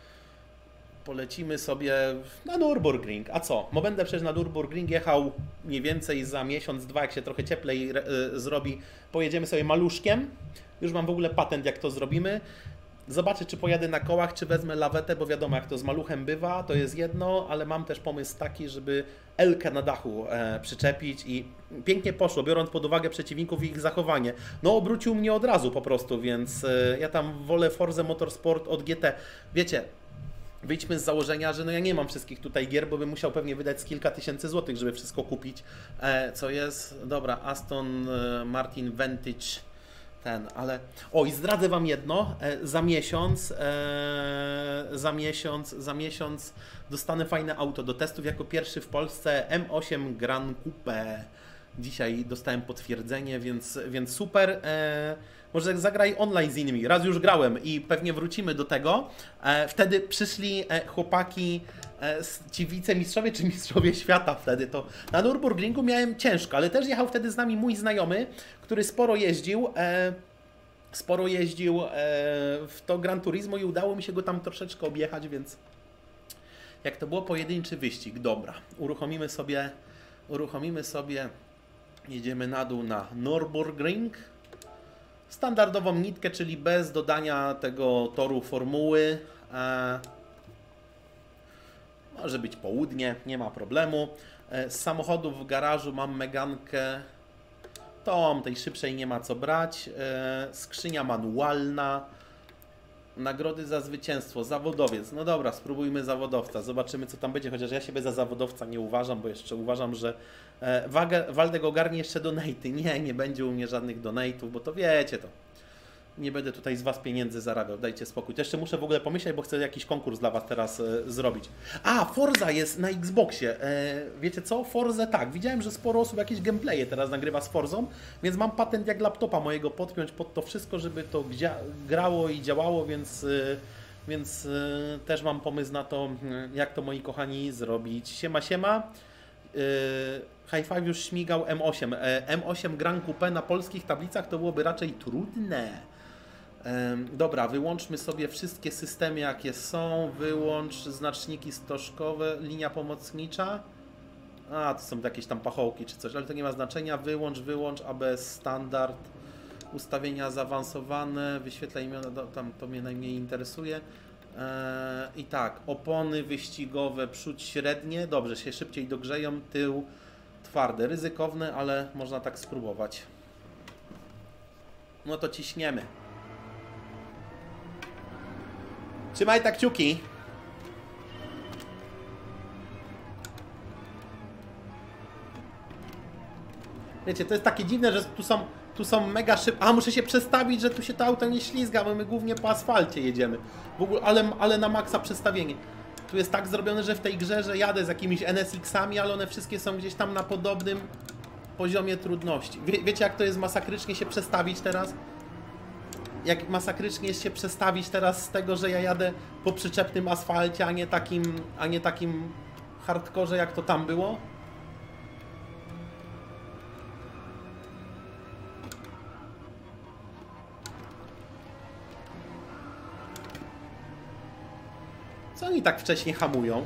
[SPEAKER 1] polecimy sobie na Nürburgring. A co? Bo będę przecież na Nürburgring jechał mniej więcej za miesiąc, dwa, jak się trochę cieplej e, zrobi. Pojedziemy sobie maluszkiem. Już mam w ogóle patent, jak to zrobimy. Zobaczę, czy pojadę na kołach, czy wezmę lawetę, bo wiadomo, jak to z maluchem bywa, to jest jedno, ale mam też pomysł taki, żeby Elkę na dachu e, przyczepić i pięknie poszło, biorąc pod uwagę przeciwników i ich zachowanie. No, obrócił mnie od razu po prostu, więc e, ja tam wolę Forza Motorsport od G T. Wiecie, wyjdźmy z założenia, że no ja nie mam wszystkich tutaj gier, bo bym musiał pewnie wydać z kilka tysięcy złotych, żeby wszystko kupić, e, co jest, dobra, Aston Martin Vantage. Ten, ale... O, i zdradzę wam jedno, e, za miesiąc, e, za miesiąc, za miesiąc dostanę fajne auto do testów jako pierwszy w Polsce M osiem Gran Coupe. Dzisiaj dostałem potwierdzenie, więc, więc super. E, może zagraj online z innymi. Raz już grałem i pewnie wrócimy do tego. E, wtedy przyszli e, chłopaki, e, ci wicemistrzowie czy mistrzowie świata wtedy. To na Nürburgringu miałem ciężko, ale też jechał wtedy z nami mój znajomy, który sporo jeździł. E, sporo jeździł e, w to Gran Turismo i udało mi się go tam troszeczkę objechać, więc jak to było pojedynczy wyścig. Dobra, uruchomimy sobie, uruchomimy sobie, jedziemy na dół na Nürburgring. Standardową nitkę, czyli bez dodania tego toru formuły. E, może być południe, nie ma problemu. E, z samochodów w garażu mam Megankę. Tą, tej szybszej nie ma co brać. E, skrzynia manualna. Nagrody za zwycięstwo. Zawodowiec. No dobra, spróbujmy zawodowca. Zobaczymy, co tam będzie. Chociaż ja siebie za zawodowca nie uważam, bo jeszcze uważam, że e, Waldek ogarnie jeszcze donaty. Nie, nie będzie u mnie żadnych donatów, bo to wiecie to. Nie będę tutaj z was pieniędzy zarabiał, dajcie spokój. To jeszcze muszę w ogóle pomyśleć, bo chcę jakiś konkurs dla was teraz e, zrobić. A, Forza jest na Xboxie. E, wiecie co? Forza tak. Widziałem, że sporo osób jakieś gameplaye teraz nagrywa z Forzą, więc mam patent jak laptopa mojego podpiąć pod to wszystko, żeby to grało i działało, więc, e, więc e, też mam pomysł na to, jak to moi kochani zrobić. Siema, siema. E, High Five już śmigał M osiem. E, M osiem Gran Coupe na polskich tablicach to byłoby raczej trudne. Dobra, wyłączmy sobie wszystkie systemy jakie są, wyłącz znaczniki stożkowe, linia pomocnicza. A, to są jakieś tam pachołki czy coś, ale to nie ma znaczenia. Wyłącz, wyłącz, A B S standard, ustawienia zaawansowane, wyświetlaj imiona, tam to mnie najmniej interesuje. Eee, I tak, opony wyścigowe, przód średnie, dobrze, się szybciej dogrzeją, tył twarde, ryzykowne, ale można tak spróbować. No to ciśniemy. Trzymaj tak kciuki. Wiecie, to jest takie dziwne, że tu są, tu są mega szybkie. A, muszę się przestawić, że tu się to auto nie ślizga, bo my głównie po asfalcie jedziemy. W ogóle, ale, ale na maksa przestawienie. Tu jest tak zrobione, że w tej grze, że jadę z jakimiś N S X-ami, ale one wszystkie są gdzieś tam na podobnym poziomie trudności. Wie, wiecie, jak to jest masakrycznie się przestawić teraz? Jak masakrycznie jest się przestawić teraz z tego, że ja jadę po przyczepnym asfalcie, a nie takim, a nie takim hardkorze, jak to tam było? Co oni tak wcześnie hamują?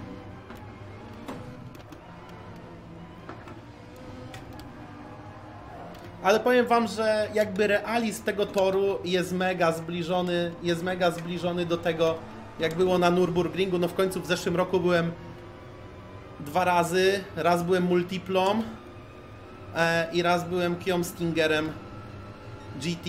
[SPEAKER 1] Ale powiem wam, że jakby realizm tego toru jest mega zbliżony, jest mega zbliżony do tego, jak było na Nürburgringu. No w końcu w zeszłym roku byłem dwa razy. Raz byłem multiplom e, i raz byłem Kią Stingerem G T.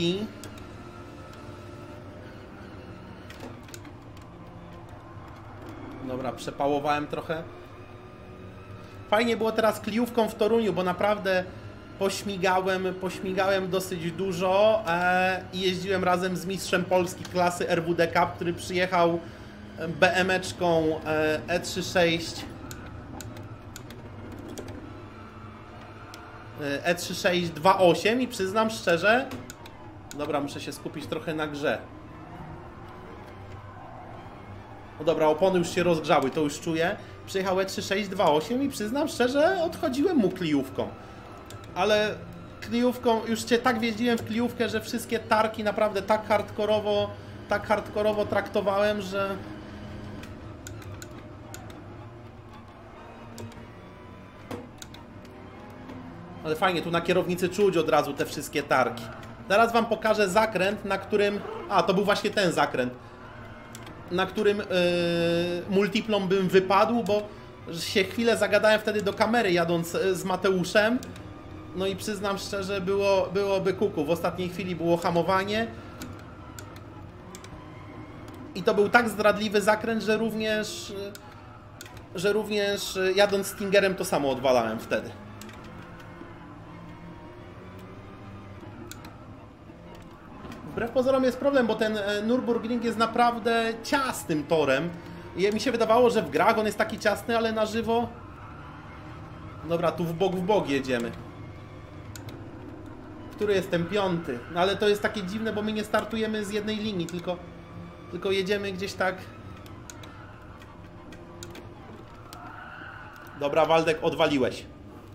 [SPEAKER 1] Dobra, przepałowałem trochę. Fajnie było teraz kliówką w Toruniu, bo naprawdę pośmigałem, pośmigałem dosyć dużo e, i jeździłem razem z mistrzem Polski klasy R W D Cup, który przyjechał B M eczką e, E trzydzieści sześć E trzydzieści sześć dwa osiem i przyznam szczerze, dobra, muszę się skupić trochę na grze. No dobra, opony już się rozgrzały, to już czuję. Przyjechał E trzydzieści sześć dwa osiem i przyznam szczerze, odchodziłem mu kliówką. Ale kliówką, już cię tak wjeździłem w kliówkę, że wszystkie tarki naprawdę tak hardkorowo, tak hardkorowo traktowałem, że... Ale fajnie, tu na kierownicy czuć od razu te wszystkie tarki. Zaraz wam pokażę zakręt, na którym... A, to był właśnie ten zakręt. Na którym yy, multiplom bym wypadł, bo się chwilę zagadałem wtedy do kamery jadąc z Mateuszem. No i przyznam szczerze, było, byłoby kuku. W ostatniej chwili było hamowanie. I to był tak zdradliwy zakręt, że również, że również jadąc Stingerem to samo odwalałem wtedy. Wbrew pozorom jest problem, bo ten Nürburgring jest naprawdę ciasnym torem. I mi się wydawało, że w grach on jest taki ciasny, ale na żywo... Dobra, tu w bok w bok jedziemy. Który jestem? Piąty. No ale to jest takie dziwne, bo my nie startujemy z jednej linii, tylko, tylko jedziemy gdzieś tak... Dobra, Waldek, odwaliłeś.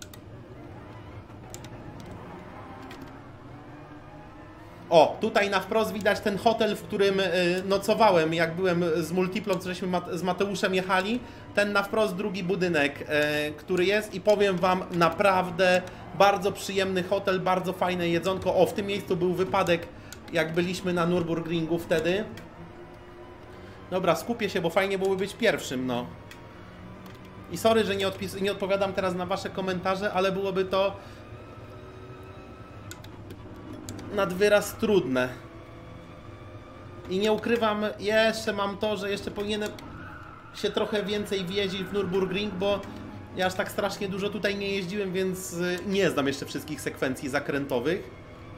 [SPEAKER 1] O, tutaj na wprost widać ten hotel, w którym y, nocowałem, jak byłem z Multiplą, co żeśmy Mate z Mateuszem jechali. Ten na wprost drugi budynek, y, który jest i powiem wam, naprawdę bardzo przyjemny hotel, bardzo fajne jedzonko. O, w tym miejscu był wypadek, jak byliśmy na Nürburgringu wtedy. Dobra, skupię się, bo fajnie byłoby być pierwszym, no. I sorry, że nie, odpis nie odpowiadam teraz na wasze komentarze, ale byłoby to... nad wyraz trudne. I nie ukrywam, jeszcze mam to, że jeszcze powinienem się trochę więcej wjeździć w Nürburgring, bo ja aż tak strasznie dużo tutaj nie jeździłem, więc nie znam jeszcze wszystkich sekwencji zakrętowych.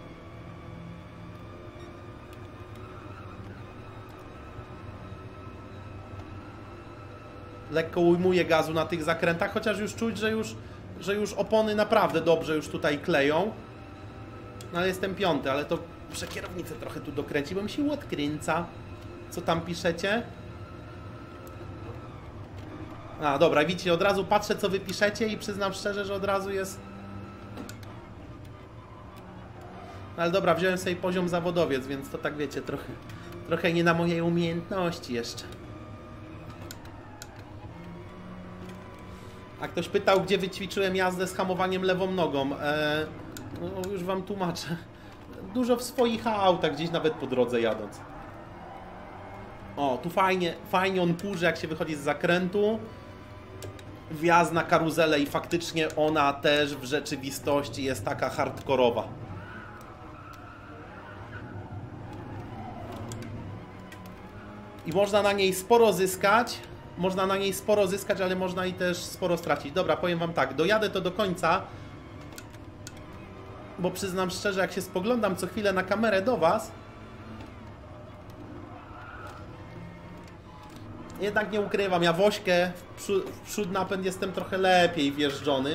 [SPEAKER 1] Lekko ujmuję gazu na tych zakrętach, chociaż już czuć, że już, że już opony naprawdę dobrze już tutaj kleją. No ale jestem piąty, ale to muszę kierownicę trochę tu dokręcić, bo mi się odkręca. Co tam piszecie? A, dobra, widzicie, od razu patrzę, co wy piszecie i przyznam szczerze, że od razu jest... Ale dobra, wziąłem sobie poziom zawodowiec, więc to tak wiecie, trochę, trochę nie na mojej umiejętności jeszcze. A ktoś pytał, gdzie wyćwiczyłem jazdę z hamowaniem lewą nogą. Eee, no już wam tłumaczę. Dużo w swoich autach, gdzieś nawet po drodze jadąc. O, tu fajnie, fajnie on purzy, jak się wychodzi z zakrętu. Wjazd na karuzelę i faktycznie ona też w rzeczywistości jest taka hardkorowa. I można na niej sporo zyskać. Można na niej sporo zyskać, ale można i też sporo stracić. Dobra, powiem wam tak, dojadę to do końca. Bo przyznam szczerze, jak się spoglądam co chwilę na kamerę do was, jednak nie ukrywam, ja Wośkę w przód, w przód napęd jestem trochę lepiej wjeżdżony.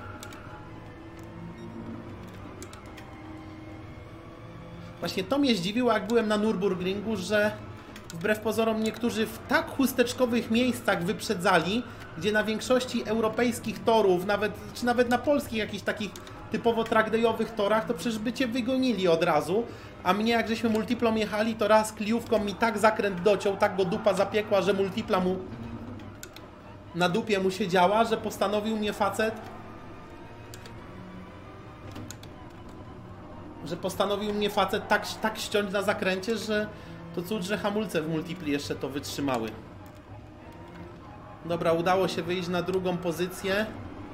[SPEAKER 1] Właśnie to mnie zdziwiło, jak byłem na Nürburgringu, że wbrew pozorom niektórzy w tak chusteczkowych miejscach wyprzedzali, gdzie na większości europejskich torów, nawet, czy nawet na polskich jakichś takich typowo trackdayowych torach, to przecież by cię wygonili od razu. A mnie, jak żeśmy multiplą jechali, to raz kliówką mi tak zakręt dociął, tak go dupa zapiekła, że multipla mu na dupie mu siedziała, że postanowił mnie facet że postanowił mnie facet tak, tak ściąć na zakręcie, że to cud, że hamulce w multipli jeszcze to wytrzymały. Dobra, udało się wyjść na drugą pozycję.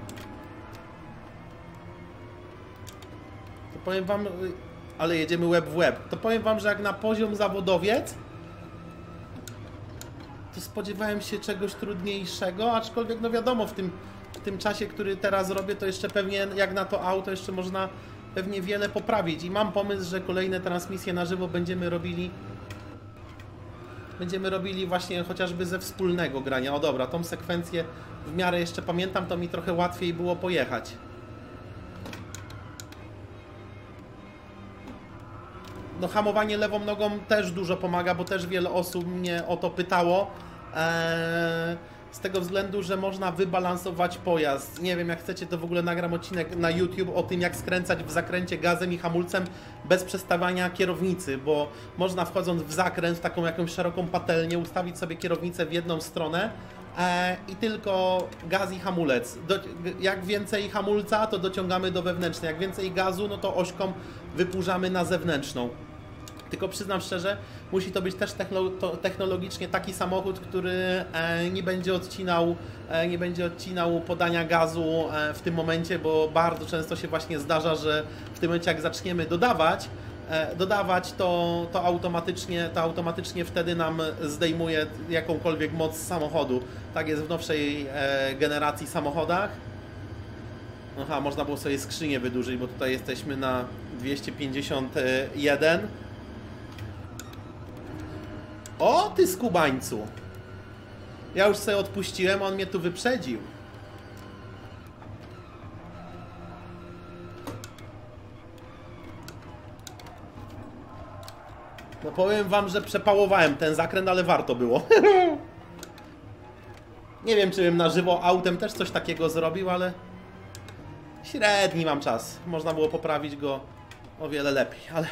[SPEAKER 1] To powiem wam, ale jedziemy łeb w łeb. To powiem wam, że jak na poziom zawodowiec, to spodziewałem się czegoś trudniejszego, aczkolwiek no wiadomo, w tym, w tym czasie, który teraz robię, to jeszcze pewnie jak na to auto jeszcze można pewnie wiele poprawić. I mam pomysł, że kolejne transmisje na żywo będziemy robili Będziemy robili właśnie chociażby ze wspólnego grania. O dobra, tą sekwencję w miarę jeszcze pamiętam, to mi trochę łatwiej było pojechać. No hamowanie lewą nogą też dużo pomaga, bo też wiele osób mnie o to pytało. Eee, z tego względu, że można wybalansować pojazd. Nie wiem, jak chcecie, to w ogóle nagram odcinek na YouTube o tym, jak skręcać w zakręcie gazem i hamulcem bez przestawania kierownicy, bo można, wchodząc w zakręt, w taką jakąś szeroką patelnię, ustawić sobie kierownicę w jedną stronę e, i tylko gaz i hamulec. Do, jak więcej hamulca, to dociągamy do wewnętrznej. Jak więcej gazu, no to ośką wypuszczamy na zewnętrzną. Tylko przyznam szczerze, musi to być też technologicznie taki samochód, który nie będzie odcinał, nie będzie odcinał podania gazu w tym momencie, bo bardzo często się właśnie zdarza, że w tym momencie jak zaczniemy dodawać, dodawać to, to, automatycznie, to automatycznie wtedy nam zdejmuje jakąkolwiek moc z samochodu. Tak jest w nowszej generacji samochodach. Aha, można było sobie skrzynię wydłużyć, bo tutaj jesteśmy na dwieście pięćdziesiąt jeden. O, ty skubańcu! Ja już sobie odpuściłem, on mnie tu wyprzedził. No powiem wam, że przepałowałem ten zakręt, ale warto było. Nie wiem, czy bym na żywo autem też coś takiego zrobił, ale średni mam czas. Można było poprawić go o wiele lepiej, ale...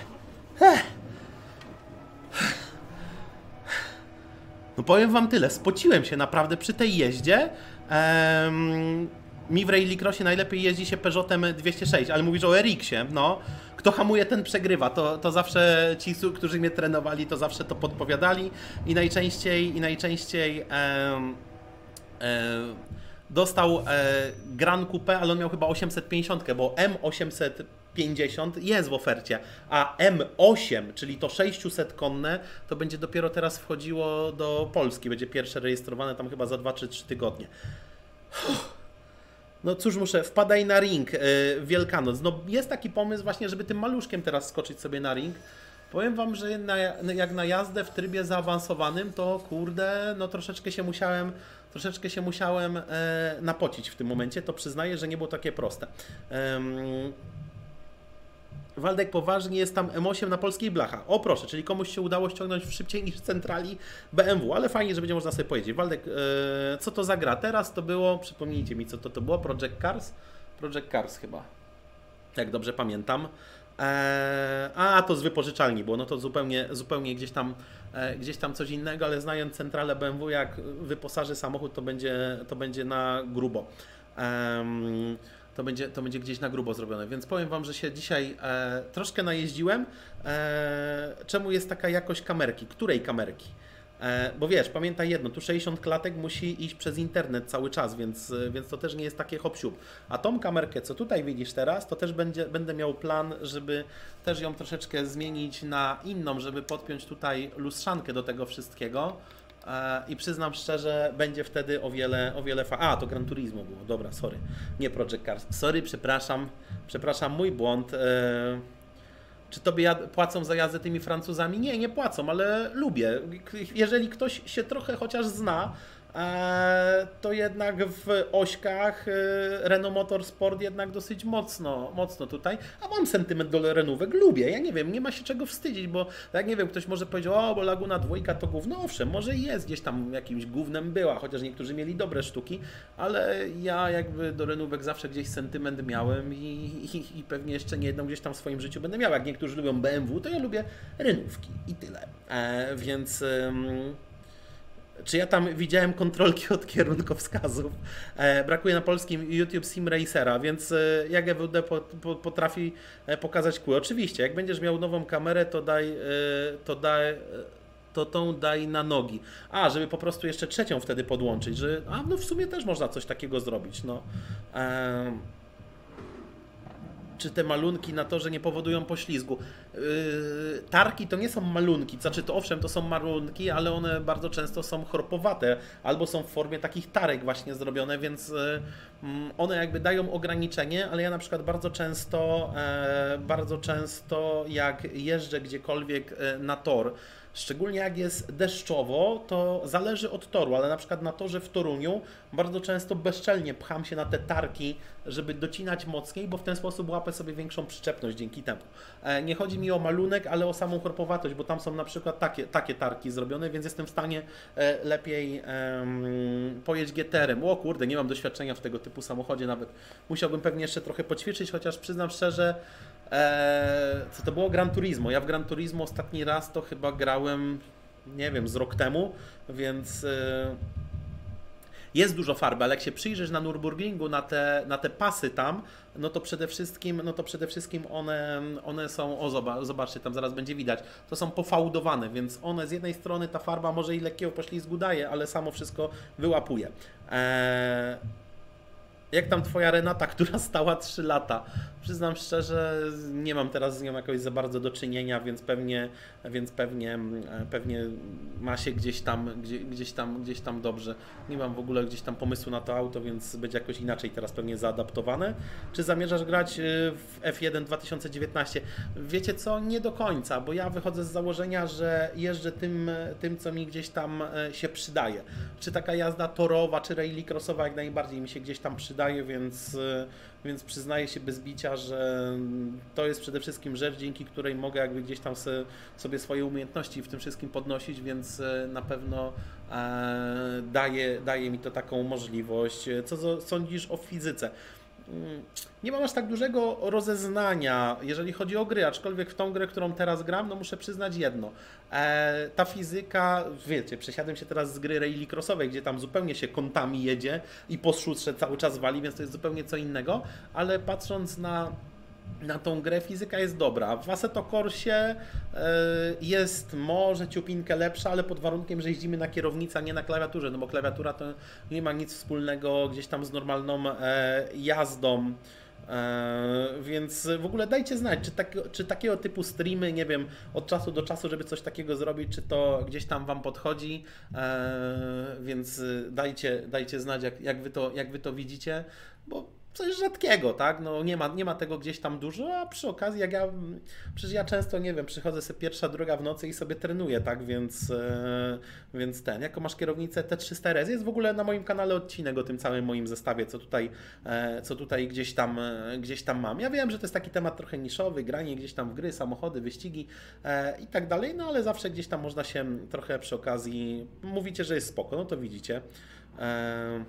[SPEAKER 1] No powiem wam tyle, spociłem się naprawdę przy tej jeździe. Ehm, mi w Rallycrossie najlepiej jeździ się Peugeotem dwieście sześć, ale mówisz o R X-ie, no. Kto hamuje, ten przegrywa. To, to zawsze ci, którzy mnie trenowali, to zawsze to podpowiadali i najczęściej, i najczęściej em, em, dostał e, Gran Coupe, ale on miał chyba osiemset pięćdziesiąt, bo M osiemset pięćdziesiąt jest w ofercie, a M osiem, czyli to sześćset konne, to będzie dopiero teraz wchodziło do Polski, będzie pierwsze rejestrowane tam chyba za dwa czy trzy tygodnie. No cóż, muszę, wpadaj na ring, yy, Wielkanoc. No jest taki pomysł właśnie, żeby tym maluszkiem teraz skoczyć sobie na ring. Powiem wam, że na, jak na jazdę w trybie zaawansowanym, to kurde, no troszeczkę się musiałem, troszeczkę się musiałem e, napocić w tym momencie, to przyznaję, że nie było takie proste. Ehm, Waldek, poważnie, jest tam M osiem na polskiej blacha. O proszę, czyli komuś się udało ściągnąć szybciej niż w centrali B M W, ale fajnie, że będzie można sobie powiedzieć. Waldek, e, co to za gra? Teraz to było, przypomnijcie mi, co to, to było? Project Cars? Project Cars chyba, jak dobrze pamiętam. Eee, a, to z wypożyczalni było, no to zupełnie, zupełnie gdzieś tam, e, gdzieś tam coś innego, ale znając centralę B M W, jak wyposaży samochód, to będzie, to będzie na grubo. Ehm, to będzie, to będzie gdzieś na grubo zrobione, więc powiem Wam, że się dzisiaj e, troszkę najeździłem. E, czemu jest taka jakość kamerki? Której kamerki? E, bo wiesz, pamiętaj jedno, tu sześćdziesiąt klatek musi iść przez internet cały czas, więc, więc to też nie jest takie hop-siup. A tą kamerkę, co tutaj widzisz teraz, to też będzie, będę miał plan, żeby też ją troszeczkę zmienić na inną, żeby podpiąć tutaj lustrzankę do tego wszystkiego. E, I przyznam szczerze, będzie wtedy o wiele, o wiele fa... A, to Gran Turismo było, dobra, sorry, nie Project Cars. Sorry, przepraszam, przepraszam, mój błąd. E, Czy tobie płacą za jazdę tymi Francuzami? Nie, nie płacą, ale lubię. Jeżeli ktoś się trochę chociaż zna, to jednak w ośkach Renault Motorsport jednak dosyć mocno, mocno tutaj. A mam sentyment do renówek, lubię, ja nie wiem, nie ma się czego wstydzić, bo jak nie wiem, ktoś może powiedzieć, o, bo Laguna dwójka to gówno, owszem, może jest, gdzieś tam jakimś gównem była, chociaż niektórzy mieli dobre sztuki, ale ja jakby do renówek zawsze gdzieś sentyment miałem i, i, i pewnie jeszcze nie jedną gdzieś tam w swoim życiu będę miał. Jak niektórzy lubią B M W, to ja lubię renówki i tyle. E, więc... Ym... Czy ja tam widziałem kontrolki od kierunkowskazów? E, brakuje na polskim YouTube Sim Racera, więc e, jak G W D po, po, potrafi pokazać kół. Oczywiście, jak będziesz miał nową kamerę, to daj, e, to daj, to tą daj na nogi. A, żeby po prostu jeszcze trzecią wtedy podłączyć, że a no w sumie też można coś takiego zrobić. No. E, czy te malunki na torze nie powodują poślizgu. Yy, tarki to nie są malunki, znaczy to owszem, to są malunki, ale one bardzo często są chropowate, albo są w formie takich tarek właśnie zrobione, więc yy, one jakby dają ograniczenie, ale ja na przykład bardzo często, yy, bardzo często jak jeżdżę gdziekolwiek yy, na tor, szczególnie jak jest deszczowo, to zależy od toru, ale na przykład na torze w Toruniu bardzo często bezczelnie pcham się na te tarki, żeby docinać mocniej, bo w ten sposób łapę sobie większą przyczepność dzięki temu. Nie chodzi mi o malunek, ale o samą chropowatość, bo tam są na przykład takie, takie tarki zrobione, więc jestem w stanie lepiej um, pojeździć G T R-em. O kurde, nie mam doświadczenia w tego typu samochodzie nawet. Musiałbym pewnie jeszcze trochę poćwiczyć, chociaż przyznam szczerze, Eee, co to było? Gran Turismo. Ja w Gran Turismo ostatni raz to chyba grałem, nie wiem, z rok temu, więc e, jest dużo farby, ale jak się przyjrzysz na Nürburgringu, na te, na te pasy tam, no to przede wszystkim, no to przede wszystkim one, one są, o zobacz, zobaczcie, tam zaraz będzie widać, to są pofałdowane, więc one z jednej strony ta farba może i lekkiego poślizgu daje, ale samo wszystko wyłapuje. Eee, Jak tam twoja Renata, która stała trzy lata? Przyznam szczerze, nie mam teraz z nią jakoś za bardzo do czynienia, więc pewnie, więc pewnie, pewnie ma się gdzieś tam, gdzie, gdzieś tam, gdzieś tam dobrze. Nie mam w ogóle gdzieś tam pomysłu na to auto, więc będzie jakoś inaczej teraz pewnie zaadaptowane. Czy zamierzasz grać w F jeden dwa tysiące dziewiętnaście? Wiecie co? Nie do końca, bo ja wychodzę z założenia, że jeżdżę tym, tym co mi gdzieś tam się przydaje. Czy taka jazda torowa, czy rallycrossowa jak najbardziej mi się gdzieś tam przydaje, więc, więc przyznaję się bez bicia, że to jest przede wszystkim rzecz, dzięki której mogę jakby gdzieś tam sobie swoje umiejętności w tym wszystkim podnosić, więc na pewno daje, daje mi to taką możliwość. Co sądzisz o fizyce? Nie mam aż tak dużego rozeznania, jeżeli chodzi o gry, aczkolwiek w tą grę, którą teraz gram, no muszę przyznać jedno. E, ta fizyka, wiecie, przesiadłem się teraz z gry rallycrossowej, gdzie tam zupełnie się kątami jedzie i po szutrze cały czas wali, więc to jest zupełnie co innego, ale patrząc na na tą grę fizyka jest dobra. W Assetto Corsie jest może ciupinkę lepsza, ale pod warunkiem, że jeździmy na kierownicy, a nie na klawiaturze, no bo klawiatura to nie ma nic wspólnego gdzieś tam z normalną jazdą. Więc w ogóle dajcie znać, czy, tak, czy takiego typu streamy, nie wiem, od czasu do czasu, żeby coś takiego zrobić, czy to gdzieś tam Wam podchodzi, więc dajcie, dajcie znać, jak, jak, wy to, jak Wy to widzicie, bo coś rzadkiego, tak? No nie ma, nie ma tego gdzieś tam dużo, a przy okazji, jak ja, przecież ja często, nie wiem, przychodzę sobie pierwsza, druga w nocy i sobie trenuję, tak? Więc, e, więc ten, jako masz kierownicę T trzysta R S, jest w ogóle na moim kanale odcinek o tym całym moim zestawie, co tutaj, e, co tutaj gdzieś tam, e, gdzieś tam mam. Ja wiem, że to jest taki temat trochę niszowy, granie gdzieś tam w gry, samochody, wyścigi e, i tak dalej, no ale zawsze gdzieś tam można się trochę przy okazji, mówicie, że jest spoko, no to widzicie. E,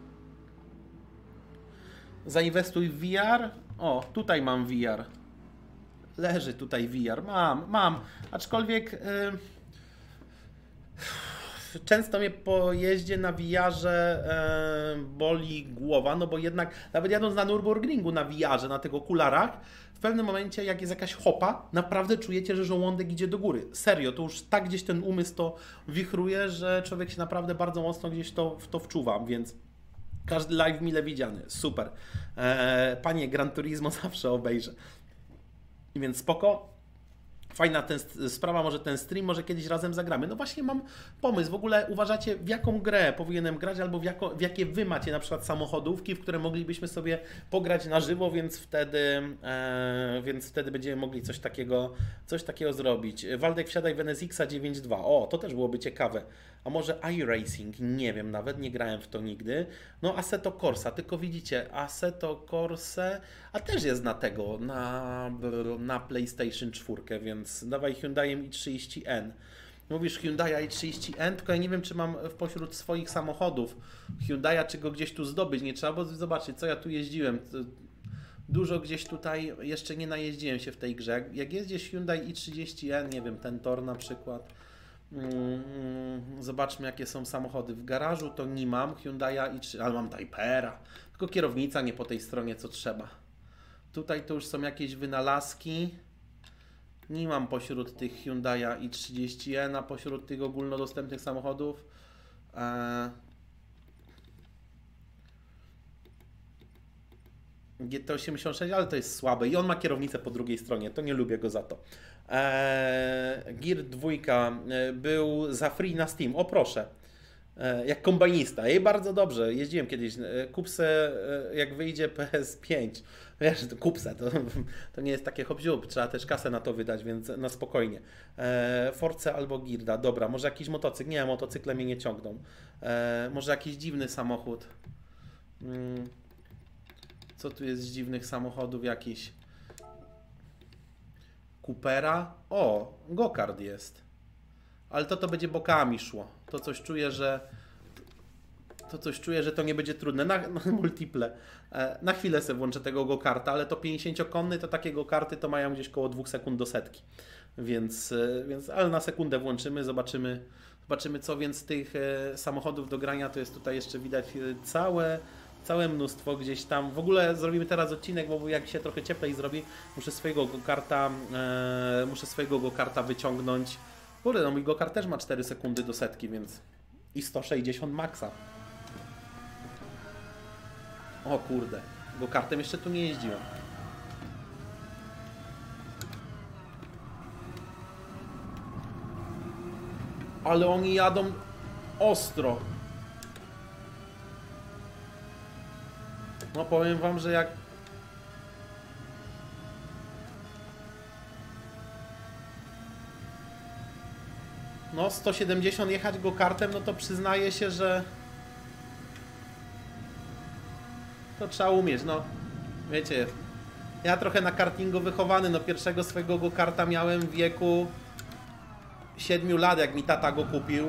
[SPEAKER 1] Zainwestuj w V R. O, tutaj mam V R. Leży tutaj V R. Mam, mam. Aczkolwiek yy, często mnie po jeździe na V R-ze yy, boli głowa, no bo jednak nawet jadąc na Nürburgringu na V R-ze, na tych okularach, w pewnym momencie, jak jest jakaś hopa, naprawdę czujecie, że żołądek idzie do góry. Serio, to już tak gdzieś ten umysł to wichruje, że człowiek się naprawdę bardzo mocno gdzieś to, w to wczuwa, więc każdy live mile widziany. Super. Eee, panie, Gran Turismo zawsze obejrzę. Więc spoko. Fajna ten, sprawa, może ten stream, może kiedyś razem zagramy. No właśnie mam pomysł. W ogóle uważacie, w jaką grę powinienem grać, albo w, jako, w jakie wy macie na przykład samochodówki, w które moglibyśmy sobie pograć na żywo, więc wtedy, e, więc wtedy będziemy mogli coś takiego, coś takiego zrobić. Waldek, wsiadaj w N S X dziewięć dwa. O, to też byłoby ciekawe. A może iRacing? Nie wiem, nawet nie grałem w to nigdy. No Assetto Corsa, tylko widzicie, Assetto Corsa, a też jest na tego, na, na PlayStation cztery, więc dawaj Hyundaiem i trzydzieści N. Mówisz Hyundai i trzydzieści N, tylko ja nie wiem, czy mam pośród swoich samochodów Hyundai'a, czy go gdzieś tu zdobyć. Nie trzeba, bo zobaczyć, co ja tu jeździłem. Dużo gdzieś tutaj jeszcze nie najeździłem się w tej grze. Jak, jak jeździsz Hyundai i trzydzieści N, nie wiem, ten Tor na przykład. Zobaczmy, jakie są samochody. W garażu to nie mam Hyundai'a i trzy, ale mam Typera. Tylko kierownica nie po tej stronie, co trzeba. Tutaj to już są jakieś wynalazki. Nie mam pośród tych Hyundai'a i trzydzieści N, a pośród tych ogólnodostępnych samochodów. Eee... G T osiemdziesiąt sześć, ale to jest słabe i on ma kierownicę po drugiej stronie, to nie lubię go za to. Eee, Gear dwa był za free na Steam, o proszę, eee, jak kombajnista i bardzo dobrze, jeździłem kiedyś, kup se, jak wyjdzie P S pięć, wiesz, kup se, to, to nie jest takie hop-siup, trzeba też kasę na to wydać, więc na spokojnie. Eee, Force albo Girda, dobra, może jakiś motocykl, nie, motocykle mnie nie ciągną, eee, może jakiś dziwny samochód. Hmm. Co tu jest z dziwnych samochodów jakiś? Coopera? O, go-kart jest. Ale to to będzie bokami szło. To coś czuję, że... To coś czuję, że to nie będzie trudne. Na, na multiple. E, na chwilę sobie włączę tego go-karta, ale to pięćdziesięciokonny, to takie go-karty to mają gdzieś koło dwóch sekund do setki. Więc, więc ale na sekundę włączymy, zobaczymy, zobaczymy co. Więc tych e, samochodów do grania to jest tutaj jeszcze widać całe... Całe mnóstwo gdzieś tam. W ogóle zrobimy teraz odcinek, bo jak się trochę cieplej zrobi, muszę swojego go-karta e, muszę swojego go-karta wyciągnąć. Kurde, no mój go-kart też ma cztery sekundy do setki, więc i sto sześćdziesiąt maksa. O kurde, go-kartem jeszcze tu nie jeździłem. Ale oni jadą ostro. No powiem wam, że jak... No sto siedemdziesiąt jechać go kartem, no to przyznaję się, że... To trzeba umieć, no. Wiecie, ja trochę na kartingu wychowany, no pierwszego swojego go karta miałem w wieku siedmiu lat, jak mi tata go kupił.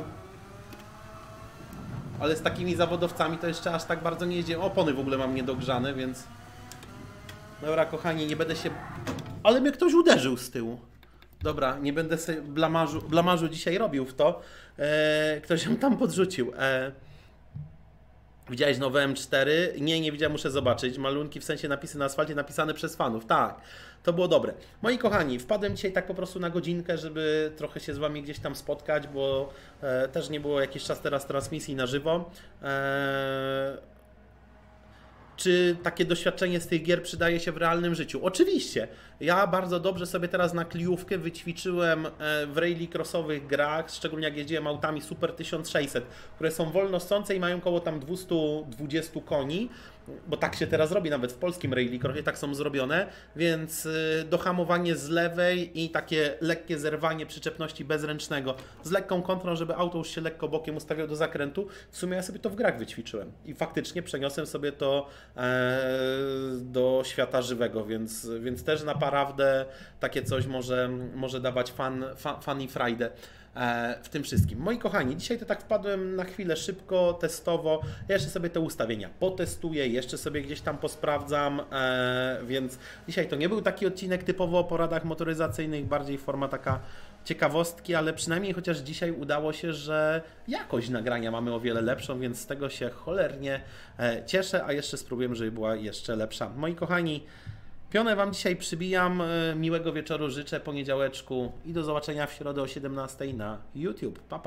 [SPEAKER 1] Ale z takimi zawodowcami to jeszcze aż tak bardzo nie jeździłem. Opony w ogóle mam niedogrzane, więc... Dobra, kochani, nie będę się... Ale mnie ktoś uderzył z tyłu. Dobra, nie będę sobie blamarzu, blamarzu dzisiaj robił w to. Eee, ktoś ją tam podrzucił. Eee... Widziałeś nowe M cztery? Nie, nie widziałem, muszę zobaczyć. Malunki, w sensie napisy na asfalcie napisane przez fanów. Tak, to było dobre. Moi kochani, wpadłem dzisiaj tak po prostu na godzinkę, żeby trochę się z wami gdzieś tam spotkać, bo e, też nie było jakiś czas teraz transmisji na żywo. E, Czy takie doświadczenie z tych gier przydaje się w realnym życiu? Oczywiście. Ja bardzo dobrze sobie teraz na kliówkę wyćwiczyłem w rallycrossowych grach, szczególnie jak jeździłem autami Super tysiąc sześćset, które są wolnosące i mają około tam dwieście dwadzieścia koni, bo tak się teraz robi, nawet w polskim rallycrossie tak są zrobione, więc dohamowanie z lewej i takie lekkie zerwanie przyczepności bezręcznego z lekką kontrą, żeby auto już się lekko bokiem ustawiało do zakrętu. W sumie ja sobie to w grach wyćwiczyłem i faktycznie przeniosłem sobie to do świata żywego, więc, więc też naprawdę takie coś może, może dawać fan, fan, fan i frajdę. w tym wszystkim. Moi kochani, dzisiaj to tak wpadłem na chwilę szybko, testowo. Ja jeszcze sobie te ustawienia potestuję, jeszcze sobie gdzieś tam posprawdzam, więc dzisiaj to nie był taki odcinek typowo o poradach motoryzacyjnych, bardziej forma taka ciekawostki, ale przynajmniej chociaż dzisiaj udało się, że jakość nagrania mamy o wiele lepszą, więc z tego się cholernie cieszę, a jeszcze spróbujemy, żeby była jeszcze lepsza. Moi kochani, pionę Wam dzisiaj przybijam, miłego wieczoru życzę, poniedziałeczku i do zobaczenia w środę o siedemnastej na YouTube. Pa, pa.